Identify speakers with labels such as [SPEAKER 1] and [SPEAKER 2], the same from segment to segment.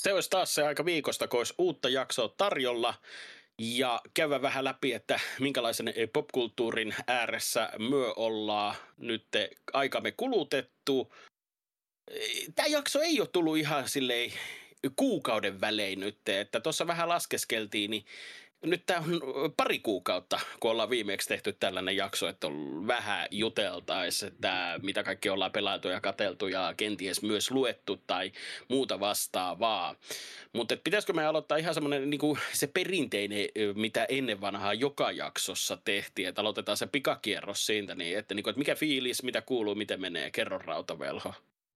[SPEAKER 1] Se olisi taas se aika viikosta, kun olisi uutta jaksoa tarjolla ja käydä vähän läpi, että minkälaisen popkulttuurin ääressä myö ollaan nyt aikamme kulutettu. Tämä jakso ei ole tullut ihan silleen kuukauden välein nyt, että tuossa vähän laskeskeltiin, niin nyt tämä on pari kuukautta, kun ollaan viimeksi tehty tällainen jakso, että on vähän juteltaisiin, että mitä kaikki ollaan pelailtu ja katseltu ja kenties myös luettu tai muuta vastaavaa. Mutta pitäisikö me aloittaa ihan semmoinen niin kuin se perinteinen, mitä ennen vanhaa joka jaksossa tehtiin, että aloitetaan se pikakierros siitä, niin että, että mikä fiilis, mitä kuuluu, miten menee, kerro Rautavelho.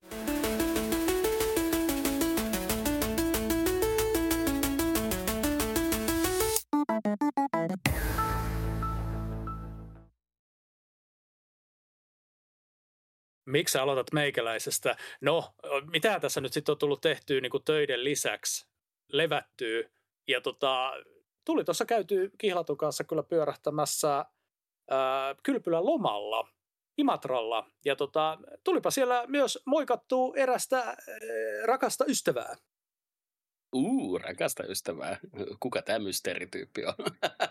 [SPEAKER 2] Miksi sä aloitat meikäläisestä? No, mitä tässä nyt sitten on tullut tehtyä niin kuin töiden lisäksi, levättyä. Ja tuli tuossa käytyy Kihlatun kanssa kyllä pyörähtämässä Kylpylän lomalla, Imatralla. Ja tulipa siellä myös moikattua erästä rakasta ystävää.
[SPEAKER 1] Rakasta ystävää. Kuka tämä mysteerityyppi on?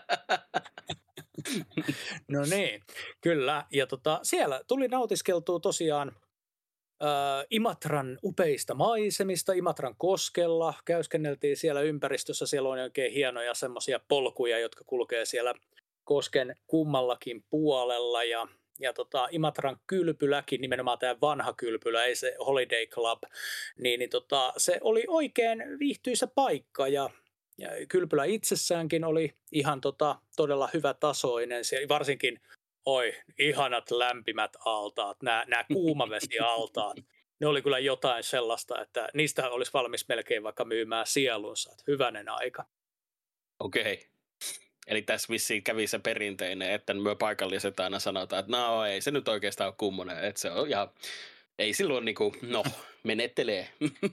[SPEAKER 2] No niin, kyllä. Ja siellä tuli nautiskeltua tosiaan Imatran upeista maisemista, Imatran koskella. Käyskenneltiin siellä ympäristössä, siellä on oikein hienoja semmoisia polkuja, jotka kulkee siellä kosken kummallakin puolella. Ja Imatran kylpyläkin, nimenomaan tämä vanha kylpylä, ei se Holiday Club, niin se oli oikein viihtyisä paikka ja kylpylä itsessäänkin oli ihan todella hyvä tasoinen. Siellä varsinkin, ihanat lämpimät altaat, nämä kuumavesialtaat. Ne oli kyllä jotain sellaista, että niistä olisi valmis melkein vaikka myymään sielunsa. Että hyvänen aika.
[SPEAKER 1] Okei. Eli tässä vissiin kävi se perinteinen, että me paikalliset aina sanotaan, että no ei se nyt oikeastaan ole kummonen. Että se on ja ei silloin menettelee.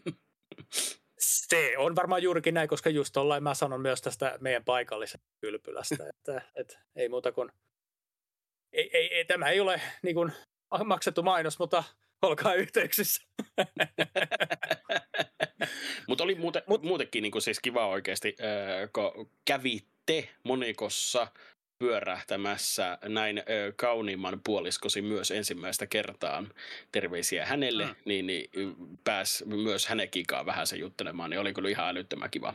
[SPEAKER 2] Se on varmaan juurikin näin, koska just tollain mä sanon myös tästä meidän paikallisesta kylpylästä, että ei muuta kuin, ei, tämä ei ole niin kuin maksettu mainos, mutta olkaa yhteyksissä.
[SPEAKER 1] Mutta oli muutenkin niin kuin siis kiva oikeasti, kun kävitte monikossa pyörähtämässä näin kauniimman puoliskosi myös ensimmäistä kertaa. Terveisiä hänelle, niin pääsi myös hänen kikaan vähän se juttelemaan, niin oli kyllä ihan älyttömän kiva.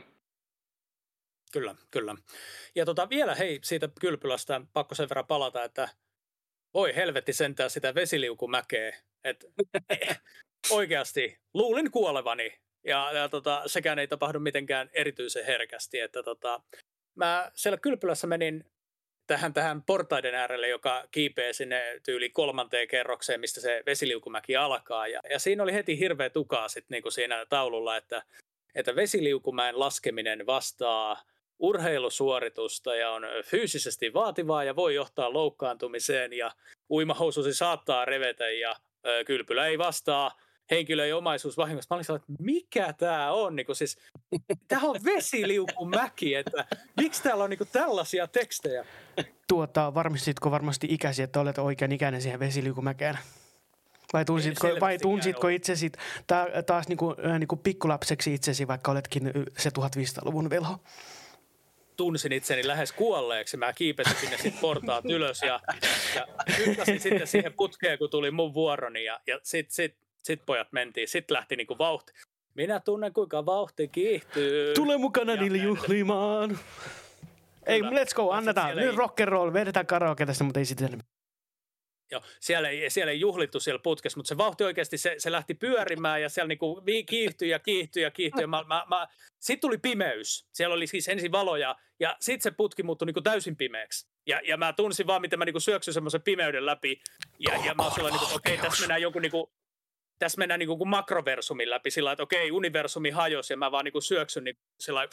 [SPEAKER 2] Kyllä. Ja vielä hei siitä kylpylästä pakko sen verran palata, että voi helvetti sentään sitä vesiliukumäkeä, että oikeasti luulin kuolevani ja sekään ei tapahdu mitenkään erityisen herkästi, että mä siellä kylpylässä menin tähän portaiden äärelle, joka kiipeää sinne tyyli 3. kerrokseen, mistä se vesiliukumäki alkaa. Ja siinä oli heti hirveä tukaa sit niinku siinä taululla, että vesiliukumäen laskeminen vastaa urheilusuoritusta ja on fyysisesti vaativaa ja voi johtaa loukkaantumiseen ja uimahoususi saattaa revetä ja kylpylä ei vastaa henkilö- ja omaisuusvahingosta. Mä olin sellainen, että mikä tämä on? Niin siis, tämä on vesiliukumäki, että miksi täällä on niin tällaisia tekstejä?
[SPEAKER 3] Varmistitko varmasti ikäsi, että olet oikean ikäinen siihen vesiliukumäkeen? Vai tunsitko itsesi taas niinku pikkulapseksi itsesi, vaikka oletkin se 1500-luvun velho?
[SPEAKER 2] Tunsin itseni lähes kuolleeksi. Mä kiipesin sinne sitten portaat ylös ja hyppäsin sitten siihen putkeen, kun tuli mun vuoroni ja sit pojat mentiin. Sitten lähti niinku vauhti. Minä tunnen, kuinka vauhti kiihtyy.
[SPEAKER 3] Tule mukana niille juhlimaan. Ei, let's go, annetaan. Nyt rock and roll, vedetään karaoke tästä, mutta ei sitten.
[SPEAKER 2] Joo, siellä ei juhlittu siellä putkessa, mutta se vauhti oikeasti, se lähti pyörimään ja siellä niinku kiihtyi. Sitten tuli pimeys. Siellä oli siis ensin valoja ja sitten se putki muuttui niinku täysin pimeäksi. Ja mä tunsin vaan, miten mä niinku syöksyn semmoisen pimeyden läpi. Ja mä oon sellainen, että okei, tässä mennään niinku kuin makroversumin läpi sillä että okei, universumi hajosi ja mä vaan niinku syöksyn niin sillä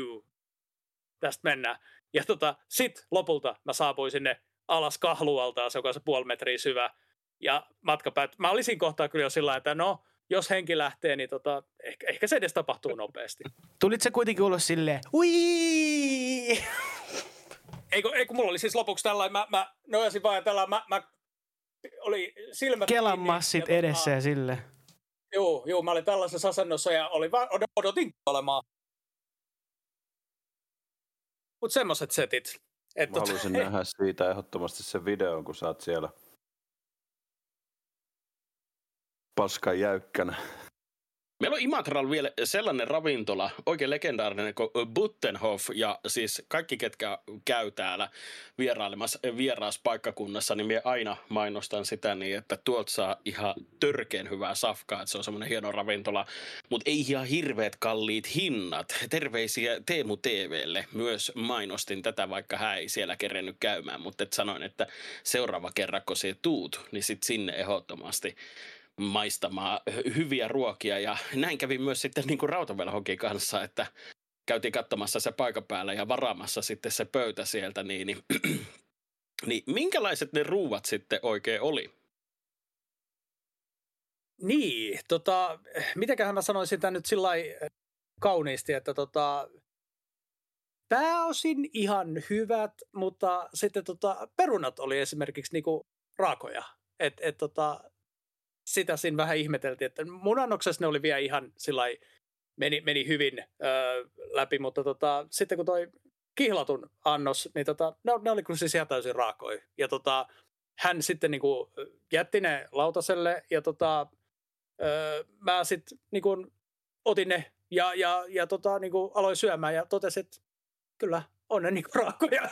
[SPEAKER 2] tästä mennään. Ja sit lopulta mä saapuin sinne alas kahlualtaan, se on se 0,5 metriä syvä. Ja mä olisin kohtaa kyllä jo sillä että no, jos henki lähtee, niin ehkä se edes tapahtuu nopeasti.
[SPEAKER 3] Tulit se kuitenkin ulos silleen, ui!
[SPEAKER 2] Eikö mulla oli siis lopuksi tällainen, mä nojasin vaan tällainen, mä oli silmät
[SPEAKER 3] Kelan massit edessä ja silleen.
[SPEAKER 2] Joo, mä olin tällaisessa asennossa ja odotin kuolemaa. Mutta semmoiset setit.
[SPEAKER 4] Mä haluaisin nähdä siitä ehdottomasti sen videon, kun sä oot siellä paskan jäykkänä.
[SPEAKER 1] Meillä on Imatralla vielä sellainen ravintola, oikein legendaarinen kuin Buttenhof, ja siis kaikki, ketkä käy täällä vierailemassa vieraaspaikkakunnassa, niin minä aina mainostan sitä niin, että tuolta saa ihan törkeän hyvää safkaa, että se on semmoinen hieno ravintola, mutta ei ihan hirveät kalliit hinnat. Terveisiä Teemu TV:lle, myös mainostin tätä, vaikka hän ei siellä kerennyt käymään, mutta sanoin, että seuraava kerran, kun se tuut, niin sitten sinne ehdottomasti maistamaan hyviä ruokia, ja näin kävi myös sitten niin kuin Rautavelhokin kanssa, että käytiin katsomassa se paikan päällä ja varaamassa sitten se pöytä sieltä, niin minkälaiset ne ruuat sitten oikein oli?
[SPEAKER 2] Niin, mitenköhän mä sanoisin tämän nyt sillai kauniisti, että pääosin ihan hyvät, mutta sitten perunat oli esimerkiksi niinku raakoja, sitä siinä vähän ihmeteltiin, että mun annoksessa ne oli vielä ihan sillai, meni hyvin läpi, mutta sitten kun toi kihlatun annos, niin ne oli kyllä siis ihan täysin raakoja. Ja hän sitten niinku jätti ne lautaselle ja mä sitten niinku otin ne ja niinku aloin syömään ja totesin, että kyllä on ne niinku raakoja.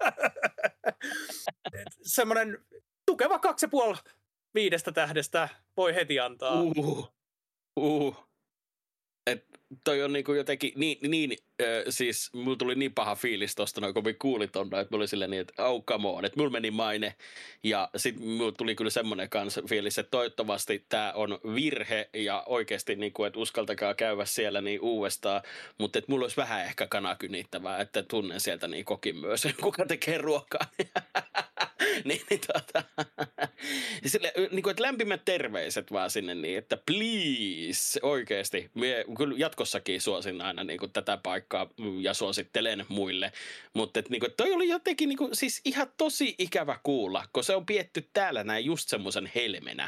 [SPEAKER 2] Semmoinen tukeva 2,5 5 tähdestä voi heti antaa.
[SPEAKER 1] Toi on niinku jotenkin siis mulla tuli niin paha fiilis tosta noin, kun mä kuulin tonna, että mulla oli silleen niin, että come on, että mulla meni maine. Ja sit mulla tuli kyllä semmonen kanssa fiilis, että toivottavasti tää on virhe ja oikeesti niinku, että uskaltakaa käydä siellä niin uudestaan. Mutta että mulla olisi vähän ehkä kanakynittävää, että tunnen sieltä niin kokin myös, kuka tekee ruokaa. Sille, niin kuin, että lämpimät terveiset vaan sinne niin, että please, oikeesti. Mie kyllä jatkossakin suosin aina niin kuin, tätä paikkaa ja suosittelen muille. Mutta niin kuin, toi oli jotenkin niin kuin, siis ihan tosi ikävä kuulla, kun se on pietty täällä näin just semmoisen helmenä.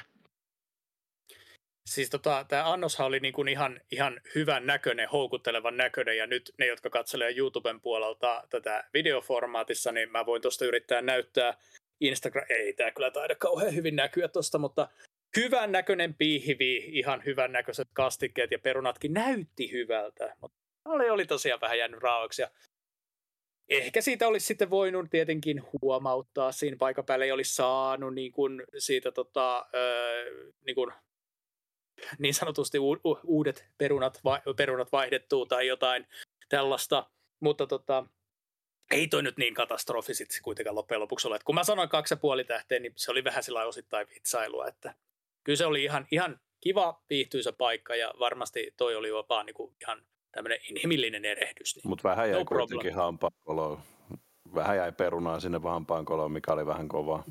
[SPEAKER 2] Siis tämä annoshan oli niin kuin ihan hyvän näköinen, houkuttelevan näköinen, ja nyt ne, jotka katselee YouTuben puolelta tätä videoformaatissa, niin mä voin tuosta yrittää näyttää Instagram, ei tämä kyllä taida kauhean hyvin näkyä tuosta, mutta hyvän näköinen pihvi, ihan hyvän näköiset kastikkeet ja perunatkin näytti hyvältä, mutta oli tosiaan vähän jäänyt raoiksi, ja ehkä siitä olisi sitten voinut tietenkin huomauttaa, siinä paikan päällä ei olisi saanut niin kuin siitä niin kuin niin sanotusti uudet perunat vaihdettua tai jotain tällaista, mutta ei toi nyt niin katastrofi sitten kuitenkaan loppujen lopuksi ole. Et kun mä sanoin 2,5 tähteä, niin se oli vähän sillä osittain vitsailua, että kyllä se oli ihan kiva, viihtyisä paikka ja varmasti toi oli jopa niinku ihan tämmöinen inhimillinen erehdys. Niin
[SPEAKER 4] mutta vähän jäi kuitenkin hampaankoloon. Vähän jäi perunaa sinne hampaankoloon, mikä oli vähän kovaa.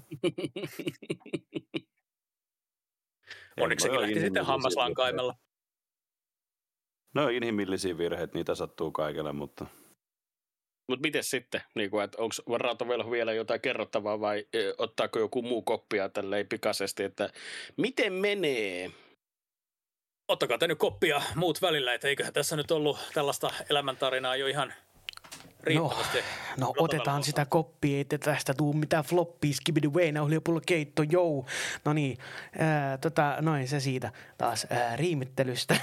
[SPEAKER 2] Onneksi sekin lähti sitten hammaslankaimella.
[SPEAKER 4] No inhimillisiä virheitä, niitä sattuu kaikille, mutta...
[SPEAKER 1] Mutta miten sitten? Niin että onko Rautavelho vielä jotain kerrottavaa vai ottaako joku muu koppia tälleen pikaisesti, että miten menee?
[SPEAKER 2] Ottakaa te nyt koppia muut välillä, että eiköhän tässä nyt ollut tällaista elämäntarinaa jo ihan riittävästi.
[SPEAKER 3] No otetaan sitä koppia, ei tästä tuu mitään floppia, skibidi way, nauhliopullo keitto, jou. No niin, noin se siitä taas riimittelystä.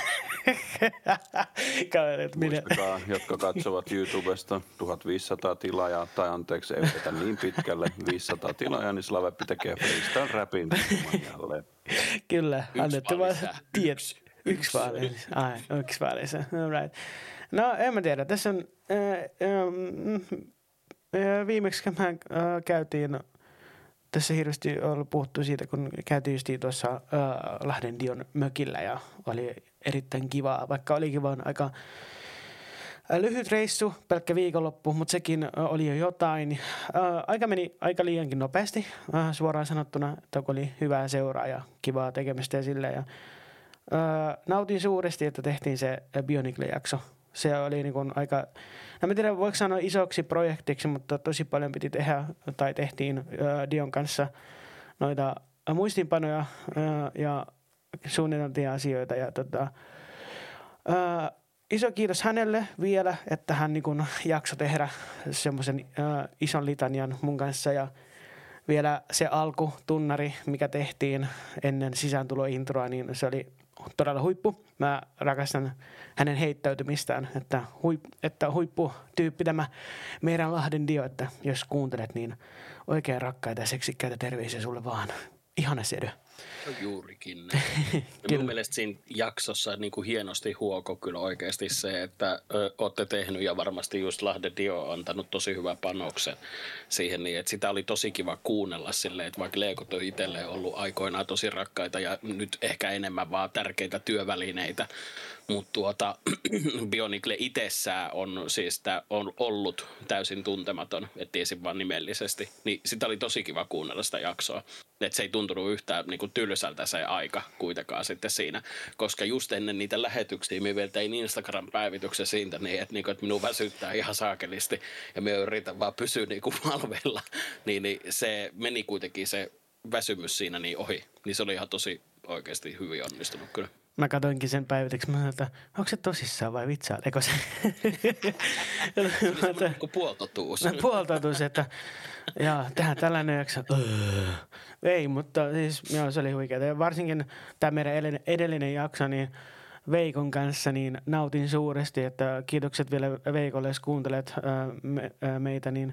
[SPEAKER 4] Muistakaa, jotka katsovat YouTubesta 1500 tilaajaa, tai anteeksi, ei vetä niin pitkälle, 500 tilaajaa, niin Slaveppi tekee freestyle rapin jälleen.
[SPEAKER 3] Kyllä, annettu vaan tiedä. Yksi vaan lisää. Right. No, en mä tiedä. Tässä on viimeksi me käytiin, tässä hirveästi on puhuttu siitä, kun käytiin justiin tuossa Lahden Dion mökillä ja oli erittäin kivaa, vaikka olikin vaan aika lyhyt reissu, pelkkä viikonloppu, mutta sekin oli jo jotain. Aika meni aika liiankin nopeasti, suoraan sanottuna, että oli hyvää seuraa ja kivaa tekemistä ja silleen. Ja, nautin suuresti, että tehtiin se Bionicle-jakso. Se oli niin kuin aika, en tiedä voiko sanoa isoksi projektiksi, mutta tosi paljon piti tehdä, tai tehtiin Dion kanssa noita muistinpanoja ja suunniteltiin asioita ja iso kiitos hänelle vielä, että hän niin kun jaksoi tehdä semmoisen ison litanian mun kanssa ja vielä se alkutunnari, mikä tehtiin ennen sisääntulointroa, niin se oli todella huippu. Mä rakastan hänen heittäytymistään, että huipputyyppi tämä meidän Lahden Dio, että jos kuuntelet, niin oikein rakkaita ja seksikkäitä terveisiä sulle vaan. Ihana sedö.
[SPEAKER 1] Juurikin. Mun mielestä siinä jaksossa niin kuin hienosti huoko kyllä oikeasti se, että olette tehnyt ja varmasti just Lahden Dio on antanut tosi hyvän panoksen siihen niin, että sitä oli tosi kiva kuunnella silleen, että vaikka Leekot on itselleen ollut aikoinaan tosi rakkaita ja nyt ehkä enemmän vaan tärkeitä työvälineitä, mutta Bionicle itsessään on ollut täysin tuntematon, et tiesin vaan nimellisesti, niin sitä oli tosi kiva kuunnella sitä jaksoa. Että se ei tuntunut yhtään niin kuin tylsältä se aika kuitenkaan sitten siinä, koska just ennen niitä lähetyksiä me vielä tein Instagram-päivityksen siitä niin, että minun väsyttää ihan saakelisti ja me yritän vaan pysyä niin kuin valveilla, niin se meni kuitenkin se väsymys siinä niin ohi, niin se oli ihan tosi oikeasti hyvin onnistunut kyllä.
[SPEAKER 3] Mä katoinkin sen päivityksen, mä sanoin, että onko se tosissaan vai vitsaileeko se?
[SPEAKER 1] Se oli semmoinen kuin puoltotuus.
[SPEAKER 3] Puoltotuus, että jaa, tehdään tällainen jakso. Ei, mutta siis joo, se oli huikeaa. Ja varsinkin tämä meidän edellinen jakso, niin Veikon kanssa, niin nautin suuresti, että kiitokset vielä Veikolle, jos kuuntelet meitä, niin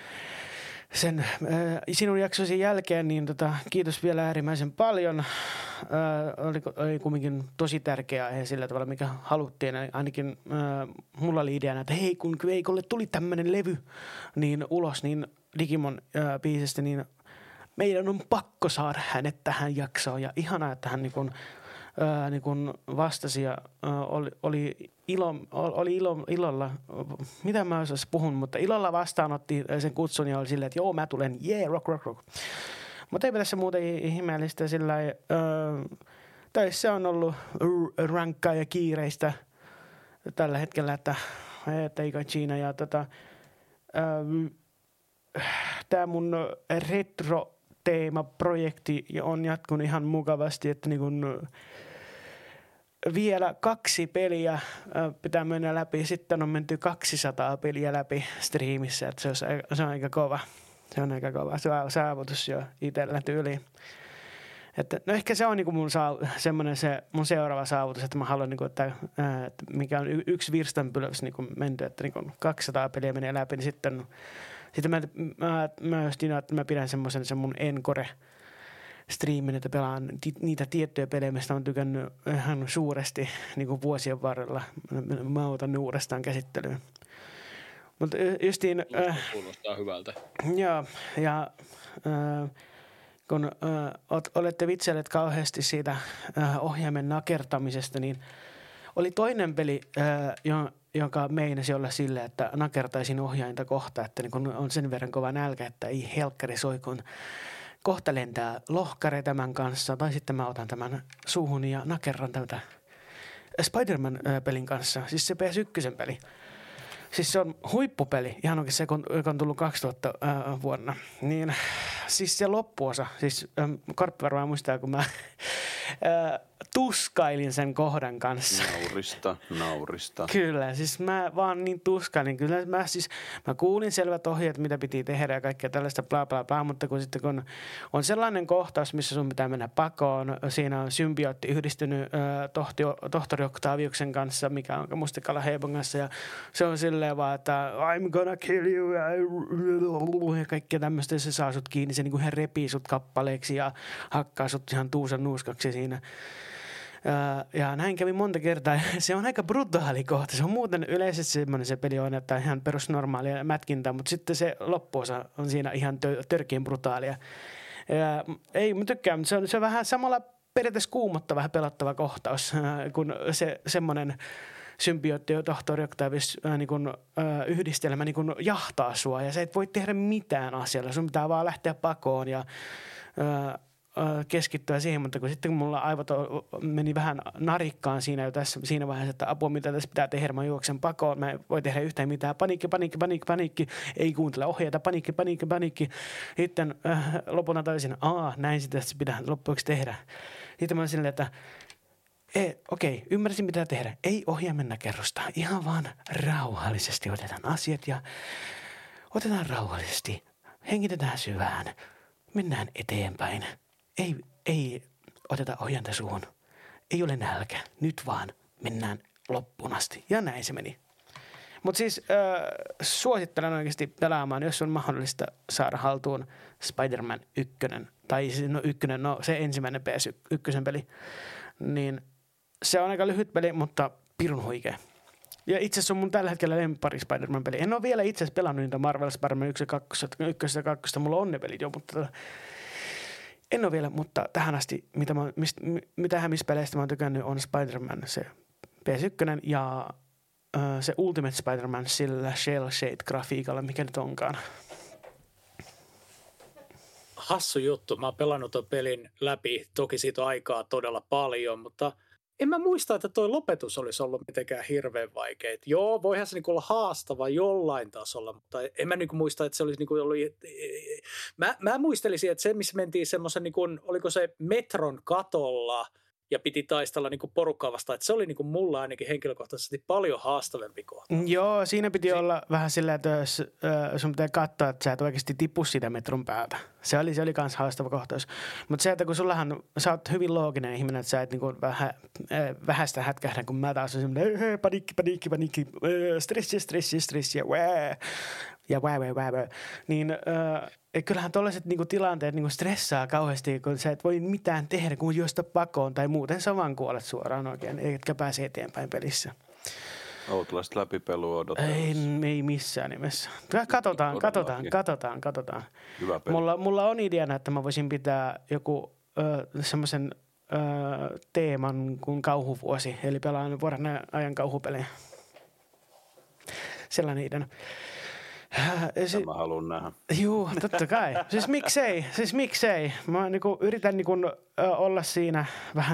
[SPEAKER 3] sen sinun jaksosi jälkeen, niin kiitos vielä äärimmäisen paljon. Oli kumminkin tosi tärkeä aihe sillä tavalla, mikä haluttiin. Ainakin mulla oli ideana, että hei, kun Veikolle tuli tämmöinen levy niin ulos, niin Digimon biisistä, niin meidän on pakko saada hänet tähän jaksoon. Ja ihanaa, että hän niin kun vastasi ja oli ilolla, mitä mä osaisin puhun, mutta ilolla vastaanotti sen kutsun ja oli silleen, että joo, mä tulen, rock. Mutta ei tässä muuta ihmeellistä sillä töissä on ollut rankkaa ja kiireistä tällä hetkellä, että ei kai China ja tää mun retro-teema-projekti on jatkunut ihan mukavasti, että niin kun vielä 2 peliä pitää mennä läpi. Sitten on menty 200 peliä läpi striimissä, että se on aika kova. Se on aika kova. Se on saavutus jo itsellä tyyliin. Että, no ehkä se on niinku semmoinen se mun seuraava saavutus, että mä haluan, niinku, että mikä on yksi virstanpylväs niinku menty, että niinku 200 peliä menee läpi, niin sitten mä just että mä pidän semmoisen se mun encore striimin, että pelaan niitä tiettyjä pelejä, mistä on tykännyt ihan suuresti niin kuin vuosien varrella. Mä otan ne uudestaan käsittelyyn. Mutta justiin...
[SPEAKER 1] Kuulostaa hyvältä.
[SPEAKER 3] Joo, ja kun olette vitsailleet kauheasti siitä ohjaimen nakertamisesta, niin oli toinen peli, jonka meinasi olla silleen, että nakertaisin ohjainta kohta, että niin kun on sen verran kova nälkä, että ei helkkari soi, kun kohta lentää lohkare tämän kanssa, tai sitten mä otan tämän suuhun ja nakerran tätä Spider-Man-pelin kanssa, siis se PS1-peli. Siis se on huippupeli, ihan oikein se, joka on tullut 2000 vuonna. Niin, siis se loppuosa, siis Korppi varmaan muistaa, kun mä tuskailin sen kohdan kanssa.
[SPEAKER 4] Naurista.
[SPEAKER 3] Kyllä, siis mä vaan niin tuskailin. Kyllä mä kuulin selvät ohjeet, mitä piti tehdä ja kaikkea tällaista bla bla bla, mutta kun on sellainen kohtaus, missä sun pitää mennä pakoon, siinä on symbiootti yhdistynyt tohtori Octaviuksen kanssa, mikä on Mustikalla Heibon kanssa, ja se on silleen vaan, että I'm gonna kill you, ja kaikkea tämmöistä, se saa sut kiinni, se niinku hän repii sut kappaleeksi ja hakkaa sut ihan tuusan nuuskaksi siinä. Ja näin kävi monta kertaa. Se on aika brutaali kohta. Se on muuten yleisesti semmoinen se peli on, että ihan perusnormaalia mätkintää, mutta sitten se loppuosa on siinä ihan törkeän brutaalia. Ja ei, mä tykkään, mutta se on vähän samalla periaatteessa kuumottava, vähän pelottava kohtaus, kun se semmoinen symbiootti ja tohtori Octavius yhdistelmä niin kun jahtaa sua ja sä et voi tehdä mitään asialla. Sun pitää vaan lähteä pakoon ja keskittyä siihen, mutta kun mulla aivot meni vähän narikkaan siinä vaiheessa, että apua, mitä tässä pitää tehdä, mä juoksen pakoon, mä en voi tehdä yhtään mitään, paniikki, ei kuuntele ohjeita, paniikki. Sitten lopulta taisin, näin sitä pitää loppuksi tehdä. Sitten mä olin silleen, että okei, ymmärsin mitä tehdä. Ei ohjaa mennä kerrostaan. Ihan vaan rauhallisesti otetaan asiat ja otetaan rauhallisesti. Hengitetään syvään. Mennään eteenpäin. Ei oteta ohjanta suuhun. Ei ole nälkä. Nyt vaan mennään loppuun asti. Ja näin se meni. Mutta siis suosittelen oikeasti pelaamaan, jos on mahdollista saada haltuun Spider-Man 1. Tai se ensimmäinen PS1 peli. Niin se on aika lyhyt peli, mutta pirun huikea. Ja itse asiassa on mun tällä hetkellä lemppari Spider-Man-peli. En ole vielä itse asiassa pelannut niitä Marvel Spider-Man 1 ja 2. Mulla on ne pelit jo, mutta en ole vielä. Mutta tähän asti, missä peleistä mä oon tykännyt, on Spider-Man se PS1 ja se Ultimate Spider-Man sillä Shell-Shade-grafiikalla, mikä nyt onkaan.
[SPEAKER 2] Hassu juttu. Mä oon pelannut ton pelin läpi. Toki siitä on aikaa todella paljon, mutta en mä muista, että toi lopetus olisi ollut mitenkään hirveän vaikea. Joo, voihan se niinku olla haastava jollain tasolla, mutta en mä niinku muista, että se olisi niinku ollut... Mä muistelisin, että se, missä mentiin semmoisen, niinku, oliko se metron katolla ja piti taistella niinku porukkaa vastaan, että se oli niinku mulla ainakin henkilökohtaisesti paljon haastavampi kohta.
[SPEAKER 3] Joo, siinä piti olla vähän sillä, että sun pitää katsoa, että sä et oikeasti tipu siitä metron päältä. Se oli kans haastava kohtaus. Mutta se, että kun sä oot hyvin looginen ihminen, että sä et niinku vähästä hätkähdä, kun mä taas on semmoinen paniikki, stressi ja wää. Niin kyllähän tollaiset niinku tilanteet niinku stressaa kauheasti, kun sä et voi mitään tehdä, kun juosta pakoon tai muuten sä vaan kuolet suoraan oikein, etkä pääse eteenpäin pelissä.
[SPEAKER 4] Outlast läpipelua odottamassa.
[SPEAKER 3] Ei missään nimessä. Katsotaan.
[SPEAKER 4] Hyvä peli.
[SPEAKER 3] Mulla on ideana, että mä voisin pitää joku semmoisen teeman kuin kauhuvuosi, eli pelaan vuoden ajan kauhupelejä. Sellainen ideana.
[SPEAKER 4] Mä haluan nähdä.
[SPEAKER 3] Juu, totta kai. Siis miksei. Mä yritän olla siinä vähän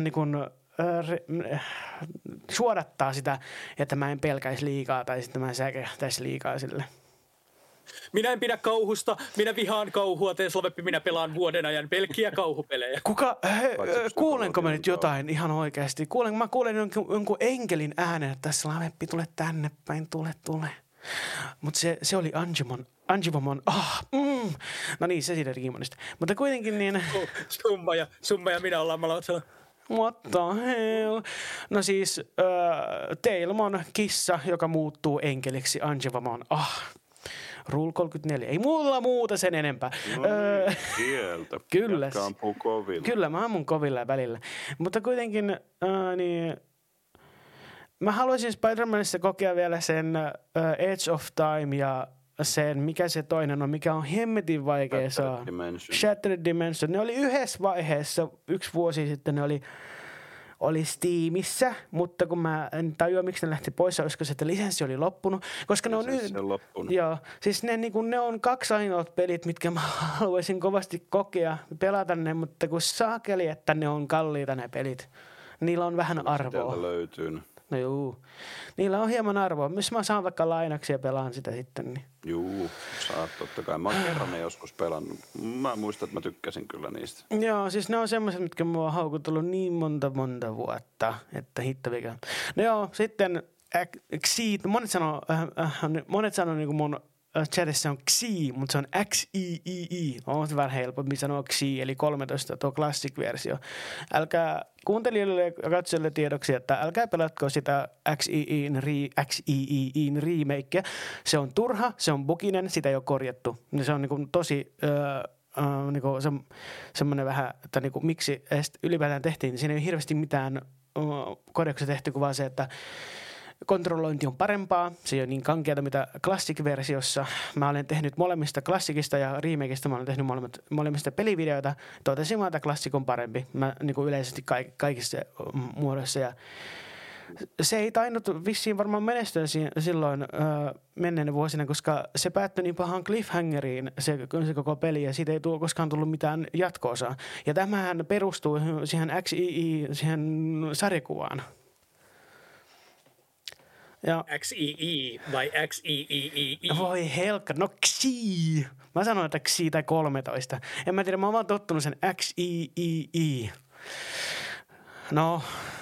[SPEAKER 3] suodattaa sitä, että mä en pelkäisi liikaa tai sitten mä en säkähtäisi liikaa sille.
[SPEAKER 2] Minä en pidä kauhusta, minä vihaan kauhua, Teslaveppi, minä pelaan vuoden ajan pelkkiä kauhupelejä.
[SPEAKER 3] Kuulenko mä nyt jotain ihan oikeasti? Mä kuulen jonkun enkelin äänen, että Slaveppi, tule tänne päin, tule. Mutta se oli Anjivomon. No niin, se siitä Riimonista. Mutta kuitenkin niin...
[SPEAKER 2] Summa ja minä ollaan malautsella.
[SPEAKER 3] What the hell? No siis Tailmon kissa, joka muuttuu enkeliksi Anjivomon. Rule 34. Ei mulla muuta sen enempää.
[SPEAKER 4] Kieltä.
[SPEAKER 3] Kyllä.
[SPEAKER 4] Jotka ampuu kovilla.
[SPEAKER 3] Kyllä, mä ammun kovilla välillä. Mutta kuitenkin niin... Mä haluaisin Spider-Manissa kokea vielä sen Edge of Time ja sen, mikä se toinen on, mikä on hemmetin vaikea saa. Shattered Dimension. Ne oli yhdessä vaiheessa, 1 vuosi sitten ne oli Steamissa, mutta kun mä en tajua, miksi ne lähti pois, olisiko se, että lisenssi oli loppunut. Koska ne on
[SPEAKER 4] loppunut.
[SPEAKER 3] Joo, siis ne on 2 ainoat pelit, mitkä mä haluaisin kovasti kokea, pelata ne, mutta kun saakeli, että ne on kalliita ne pelit. Niillä on vähän arvoa.
[SPEAKER 4] Sieltä löytyy.
[SPEAKER 3] No juu. Niillä on hieman arvoa. Jos mä saan vaikka lainaksi ja pelaan sitä sitten, niin...
[SPEAKER 4] Juu, saat totta kai. Mä oon kerran ne joskus pelannut. Mä muistan, että mä tykkäsin kyllä niistä.
[SPEAKER 3] Joo, siis ne on semmoiset, mitkä mua on haukutellut niin monta vuotta, että hittavikä. No joo, sitten monet sanoo niin kuin mun chatissa on Xi, mutta se on XIII. On se vähän helpompi sanoa Xi, eli 13, tuo classic-versio. Älkää kuuntelijoille ja katsojille tiedoksi, että älkää pelatko sitä XIIin remakea. Se on turha, se on buginen, sitä ei ole korjattu. Se on niin tosi... Niinku semmoinen vähän, että niinku, miksi ylipäätään tehtiin, niin siinä ei ole hirveästi mitään korjauksia tehty, kuin vaan se, että kontrollointi on parempaa, se ei ole niin kankeata mitä Classic-versiossa. Mä olen tehnyt molemmista Classicista ja remakeista, mä olen tehnyt molemmista pelivideoita. Totesin vaan, että Classic on parempi niin yleisesti kaikissa muodoissa. Ja se ei tainnut vissiin varmaan menestyä silloin menneenä vuosina, koska se päättyi niin pahaan cliffhangeriin se koko peli ja siitä ei koskaan tullut mitään jatko-osaa. Ja tämähän perustuu siihen siihen sarjakuvaan. Ja
[SPEAKER 2] XII vai XIII?
[SPEAKER 3] Voi helkka, no Xi. Mä sanon, että Xi tai 13. En mä tiedä, mä oon vaan tottunut sen XIII. No,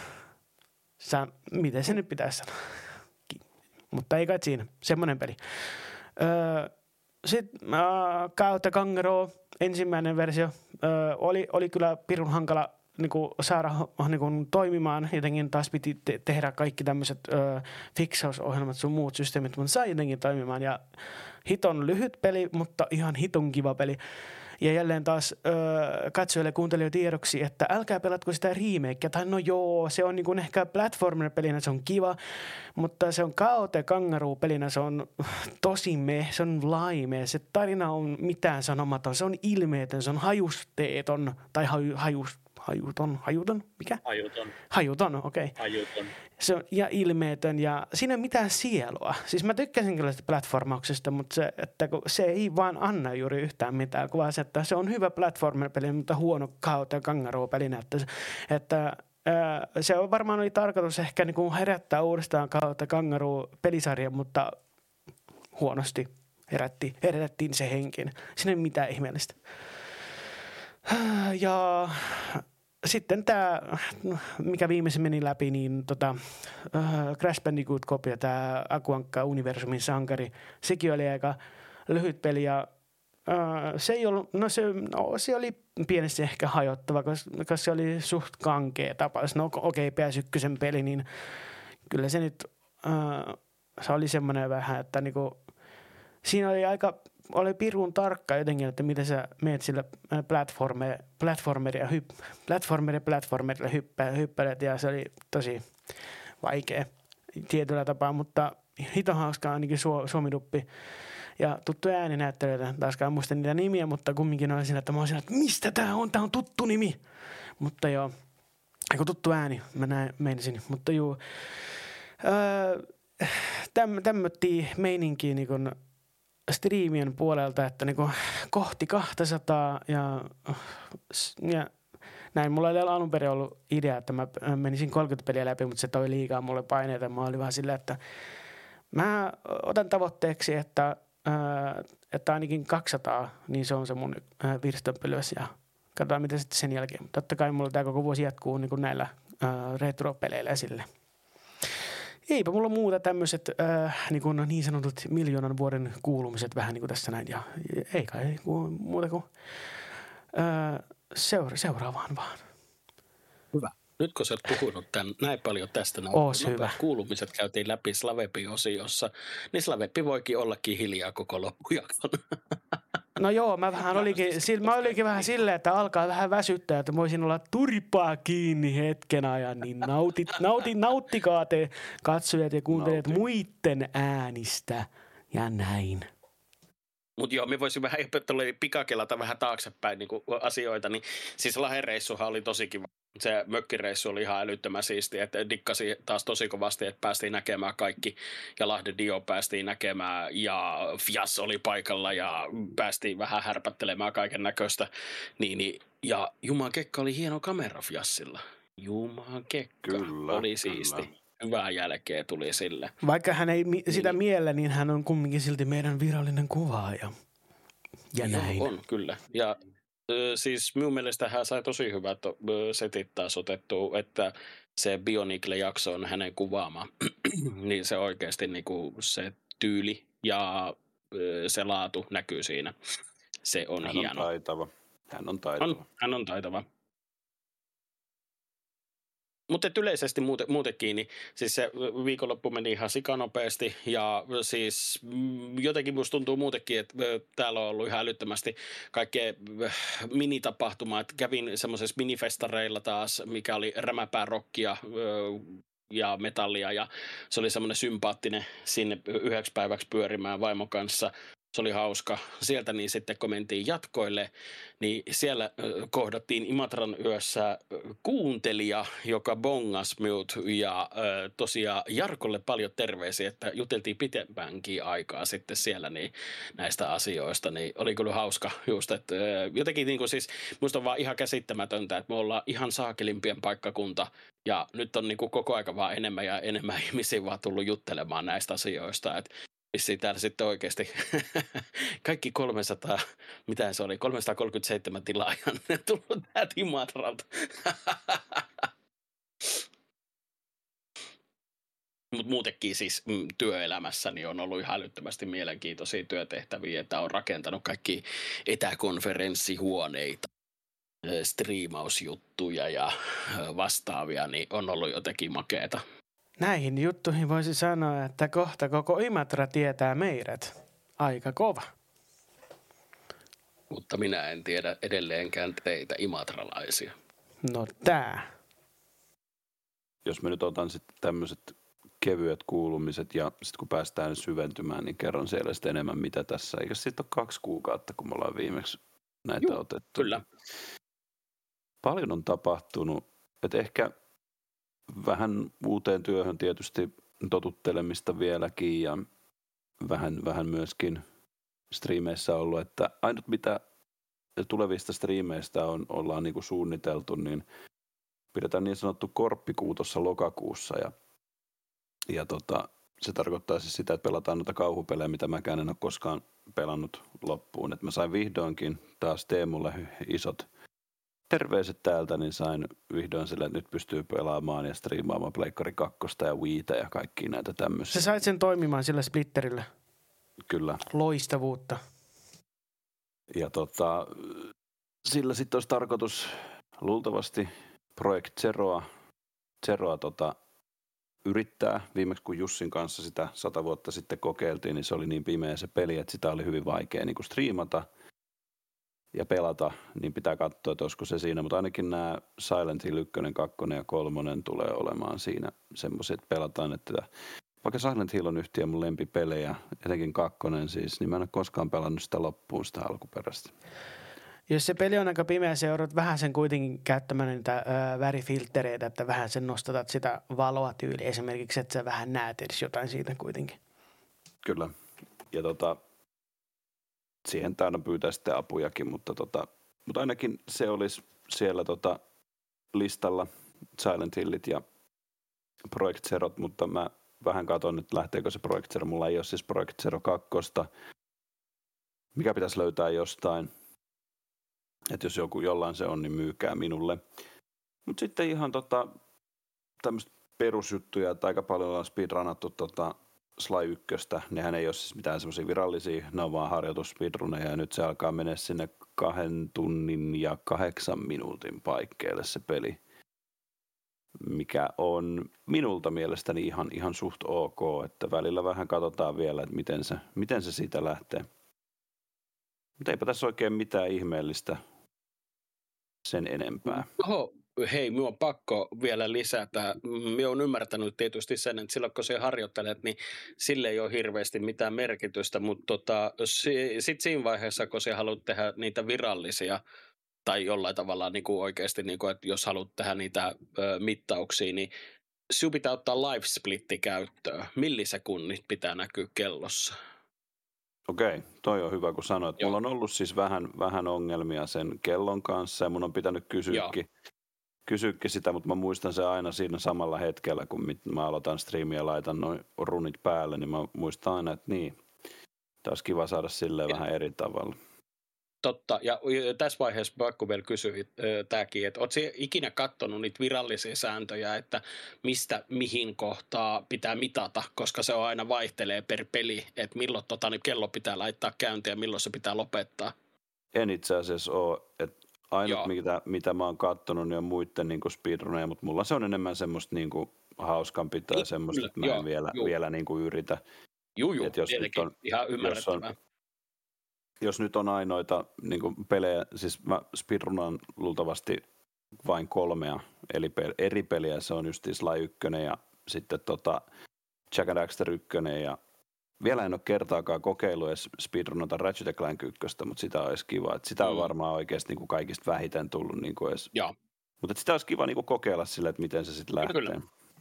[SPEAKER 3] miten se nyt pitäisi sanoa? Mutta ei kai siinä, semmoinen peli. Sitten Kautta Kangero, ensimmäinen versio, oli kyllä pirun hankala saada toimimaan. Jotenkin taas piti tehdä kaikki tämmöiset fiksausohjelmat sun muut systeemit, mutta sai jotenkin toimimaan. Ja hiton lyhyt peli, mutta ihan hiton kiva peli. Ja jälleen taas katsojille kuuntelijoille tiedoksi, että älkää pelatko sitä remakea. Tai no joo, se on niin ehkä platformer-pelinä, se on kiva, mutta se on Kaote Kangaroo-pelinä, se on tosi se on laimea. Se tarina on mitään sanomaton, se on ilmeetön, se on hajusteeton, tai hajuton, mikä? Hajuton, okei. Okay.
[SPEAKER 2] Hajuton.
[SPEAKER 3] Se on, ja ilmeetön, ja siinä ei ole mitään sielua. Siis mä tykkäsin kyllä sitä platformauksesta, mutta se ei vaan anna juuri yhtään mitään. Kuvaa se, että se on hyvä platformer-peli, mutta huono Kaote Kangaroo-pelinä. Että se on varmaan oli tarkoitus ehkä niin kuin herättää uudestaan Kaote Kangaroo-pelisarja, mutta huonosti herättiin se henkin. Siinä ei mitään ihmeellistä. Ja sitten tämä, mikä viimeisen meni läpi, niin Crash Bandicoot-kopio, tämä Aku Ankka-universumin sankari, sekin oli aika lyhyt peli ja se ei ollut, se oli pienesti ehkä hajottava, koska se oli suht kankea tapaus. No okei, PS1 peli, niin kyllä se nyt, se oli semmoinen vähän, että niinku, siinä oli pirun tarkka jotenkin, että miten sä meet sillä platformerilla hyppäilet ja se oli tosi vaikea tietyllä tapaa, mutta hito hauskaa ainakin suomiduppi ja tuttuja ääninäyttelijöitä, taaskaan muista niitä nimiä, mutta kumminkin oli siinä, että mä olisin, että mistä tää on tuttu nimi, mutta joo, aika tuttu ääni, mä meinasin, mutta juu, tämmöttiin meininkiä niin kun striimien puolelta, että niinku kohti 200 ja näin. Mulla oli alun perin ollut idea, että mä menisin 30 peliä läpi, mutta se toi liikaa mulle paineita. Mä olin vaan silleen, että mä otan tavoitteeksi, että ainakin 200, niin se on se mun virstanpylväs ja katsotaan mitä sitten sen jälkeen. Totta kai mulla tää koko vuosi jatkuu niin kuin näillä retro-peleillä esille. Eipä mulla muuta tämmöiset niin sanotut miljoonan vuoden kuulumiset vähän niin kuin tässä näin. Ja ei kai muuta kuin seuraavaan vaan.
[SPEAKER 1] Hyvä. Nyt kun sä oot puhunut näin paljon tästä,
[SPEAKER 3] hyvä.
[SPEAKER 1] Kuulumiset käytiin läpi Slaveppi-osiossa, niin Slaveppi voikin ollakin hiljaa koko loppujakson.
[SPEAKER 3] No joo, mä olikin vähän silleen, että alkaa vähän väsyttää, että voisin olla turpaa kiinni hetken ajan, niin nauttikaa te katsojat ja kuuntelijat muitten äänistä ja näin.
[SPEAKER 1] Mutta joo, me voisin vähän pikakelata vähän taaksepäin niin asioita, niin siis Lahden-reissuhan oli tosi kiva. Se mökkireissu oli ihan älyttömän siistiä, että dikkasi taas tosi kovasti, että päästiin näkemään kaikki ja Lahden Dio päästiin näkemään ja Fias oli paikalla ja päästiin vähän härpättelemään kaiken näköistä. Ja Juman Kekka oli hieno kamera Fiassilla. Juman Kekka oli siisti. Kyllä. Hyvää jälkeä tuli sille.
[SPEAKER 3] Vaikka hän ei sitä miellä, niin hän on kumminkin silti meidän virallinen kuvaaja. Ja näin.
[SPEAKER 1] On, kyllä. Ja siis minun mielestä hän sai tosi hyvät setit taas otettua, että se Bionicle-jakso on hänen kuvaama. Niin se oikeasti niinku se tyyli ja se laatu näkyy siinä. Se on hieno.
[SPEAKER 4] Hän on taitava.
[SPEAKER 1] Hän on taitava. Mutta yleisesti muutenkin, niin siis se viikonloppu meni ihan sikanopeasti ja siis jotenkin musta tuntuu muutenkin, että täällä on ollut ihan älyttömästi kaikkea minitapahtumaa, että kävin semmoisessa minifestareilla taas, mikä oli rämäpää rockia ja metallia ja se oli semmoinen sympaattinen sinne 9 päiväksi pyörimään vaimon kanssa. Se oli hauska. Sieltä niin sitten kun mentiin jatkoille, niin siellä kohdattiin Imatran yössä kuuntelija, joka bongas minut ja tosiaan Jarkolle paljon terveisiä, että juteltiin pitempäänkin aikaa sitten siellä niin näistä asioista, niin oli kyllä hauska just, että jotenkin niin kuin siis musta on vaan ihan käsittämätöntä, että me ollaan ihan saakelimpien paikkakunta ja nyt on niin kuin koko aika vaan enemmän ja enemmän ihmisiä vaan tullut juttelemaan näistä asioista, että vissiin täällä sitten oikeasti kaikki 337 tilaajan tullut täältä Imatralta. Mutta muutenkin siis työelämässäni on ollut ihan älyttömästi mielenkiintoisia työtehtäviä, että on rakentanut kaikki etäkonferenssihuoneita, striimausjuttuja ja vastaavia, niin on ollut jotenkin makeeta.
[SPEAKER 3] Näihin juttuihin voisi sanoa, että kohta koko Imatra tietää meidät. Aika kova.
[SPEAKER 1] Mutta minä en tiedä edelleenkään teitä imatralaisia.
[SPEAKER 3] No tää.
[SPEAKER 4] Jos mä nyt otan sitten tämmöiset kevyet kuulumiset ja sitten kun päästään syventymään, niin kerron siellä sitten enemmän mitä tässä. Eikä sitten ole 2 kuukautta, kun me ollaan viimeksi näitä otettu.
[SPEAKER 1] Kyllä.
[SPEAKER 4] Paljon on tapahtunut, että ehkä vähän uuteen työhön tietysti totuttelemista vieläkin ja vähän myöskin striimeissä ollut, että ainut mitä tulevista striimeistä ollaan niin kuin suunniteltu, niin pidetään niin sanottu korppikuu tuossa lokakuussa ja se tarkoittaa siis sitä, että pelataan noita kauhupelejä, mitä mäkään en ole koskaan pelannut loppuun. Et mä sain vihdoinkin taas Teemulle isot terveiset täältä, niin sain vihdoin sille, että nyt pystyy pelaamaan ja striimaamaan Pleikkari 2 ja Wiitä ja kaikkia näitä tämmöisiä.
[SPEAKER 3] Sä sait sen toimimaan sillä splitterillä.
[SPEAKER 4] Kyllä.
[SPEAKER 3] Loistavuutta.
[SPEAKER 4] Ja sillä sitten olisi tarkoitus luultavasti Project Zeroa yrittää. Viimeksi kun Jussin kanssa sitä 100 vuotta sitten kokeiltiin, niin se oli niin pimeä se peli, että sitä oli hyvin vaikea niin kuin striimata ja pelata, niin pitää katsoa, että olisiko se siinä. Mutta ainakin nämä Silent Hill 1, 2 ja 3 tulee olemaan siinä semmoiset, että pelataan, että vaikka Silent Hill on yhtiö mun lempipelejä, etenkin 2 siis, niin mä en ole koskaan pelannut sitä loppuun sitä alkuperäistä.
[SPEAKER 3] Jos se peli on aika pimeä, se joudut vähän sen kuitenkin käyttämään niitä värifilttereitä, että vähän sen nostatat sitä valoa tyyliä esimerkiksi, että sä vähän näet edes jotain siitä kuitenkin.
[SPEAKER 4] Kyllä. Ja siihen taidon pyytää sitten apujakin, mutta ainakin se olisi siellä listalla Silent Hillit ja Project Zerot, mutta mä vähän katson, että lähteekö se Project Zero. Mulla ei ole siis Project Zero 2, mikä pitäisi löytää jostain. Että jos jollain se on, niin myykää minulle. Mutta sitten ihan tämmöistä perusjuttuja, että aika paljon ollaan speedrunattu Sly 1. Nehän ei ole siis mitään semmoisia virallisia, ne on vaan harjoitusspeedruneja ja nyt se alkaa mennä sinne 2 tunnin ja 8 minuutin paikkeelle se peli, mikä on minulta mielestäni ihan suht ok, että välillä vähän katsotaan vielä, että miten se siitä lähtee. Mutta eipä tässä oikein mitään ihmeellistä sen enempää.
[SPEAKER 1] Hei, minun on pakko vielä lisätä. Minä olen ymmärtänyt tietysti sen, että silloin kun sinä harjoittelet, niin sille ei ole hirveästi mitään merkitystä, mutta sitten siinä vaiheessa, kun sinä haluat tehdä niitä virallisia tai jollain tavalla niin kuin oikeasti, niin kuin, että jos haluat tehdä niitä mittauksia, niin sinun pitää ottaa live splitti käyttöön. Millisekunnit pitää näkyä kellossa?
[SPEAKER 4] Okei, toi on hyvä, kun sanoit. Mulla on ollut siis vähän ongelmia sen kellon kanssa ja mun on pitänyt kysyäkin sitä, mutta mä muistan se aina siinä samalla hetkellä, kun mä aloitan striimiä ja laitan noin runit päälle, niin mä muistan aina, että niin, tämä olisi kiva saada silleen vähän eri tavalla.
[SPEAKER 1] Totta, ja tässä vaiheessa pakko vielä kysyä tämäkin, että ootko ikinä katsonut niitä virallisia sääntöjä, että mistä mihin kohtaa pitää mitata, koska se on aina vaihtelee per peli, että milloin niin kello pitää laittaa käyntiin ja milloin se pitää lopettaa?
[SPEAKER 4] En itse asiassa ole, että ainut mitä mä oon katsonut, niin on muiden niin speedruneja, mutta mulla se on enemmän semmoista niin hauskanpitoa tai semmoista, että mä en vielä niin kuin yritä.
[SPEAKER 1] Että jos tietenkin, ihan ymmärrettävää.
[SPEAKER 4] Jos nyt on ainoita niin kuin pelejä, siis mä speedrunaan luultavasti vain 3 eri peliä, se on just Sly 1 ja sitten Jak and Daxter 1 ja vielä en ole kertaakaan kokeillut edes speedrunata Ratchet & Clank 1, mutta sitä olisi kiva, että sitä on varmaan oikeasti niin kuin kaikista vähiten tullut niin kuin edes. Mutta sitä olisi kiva niin kuin kokeilla sille, että miten se sitten lähtee. Kyllä.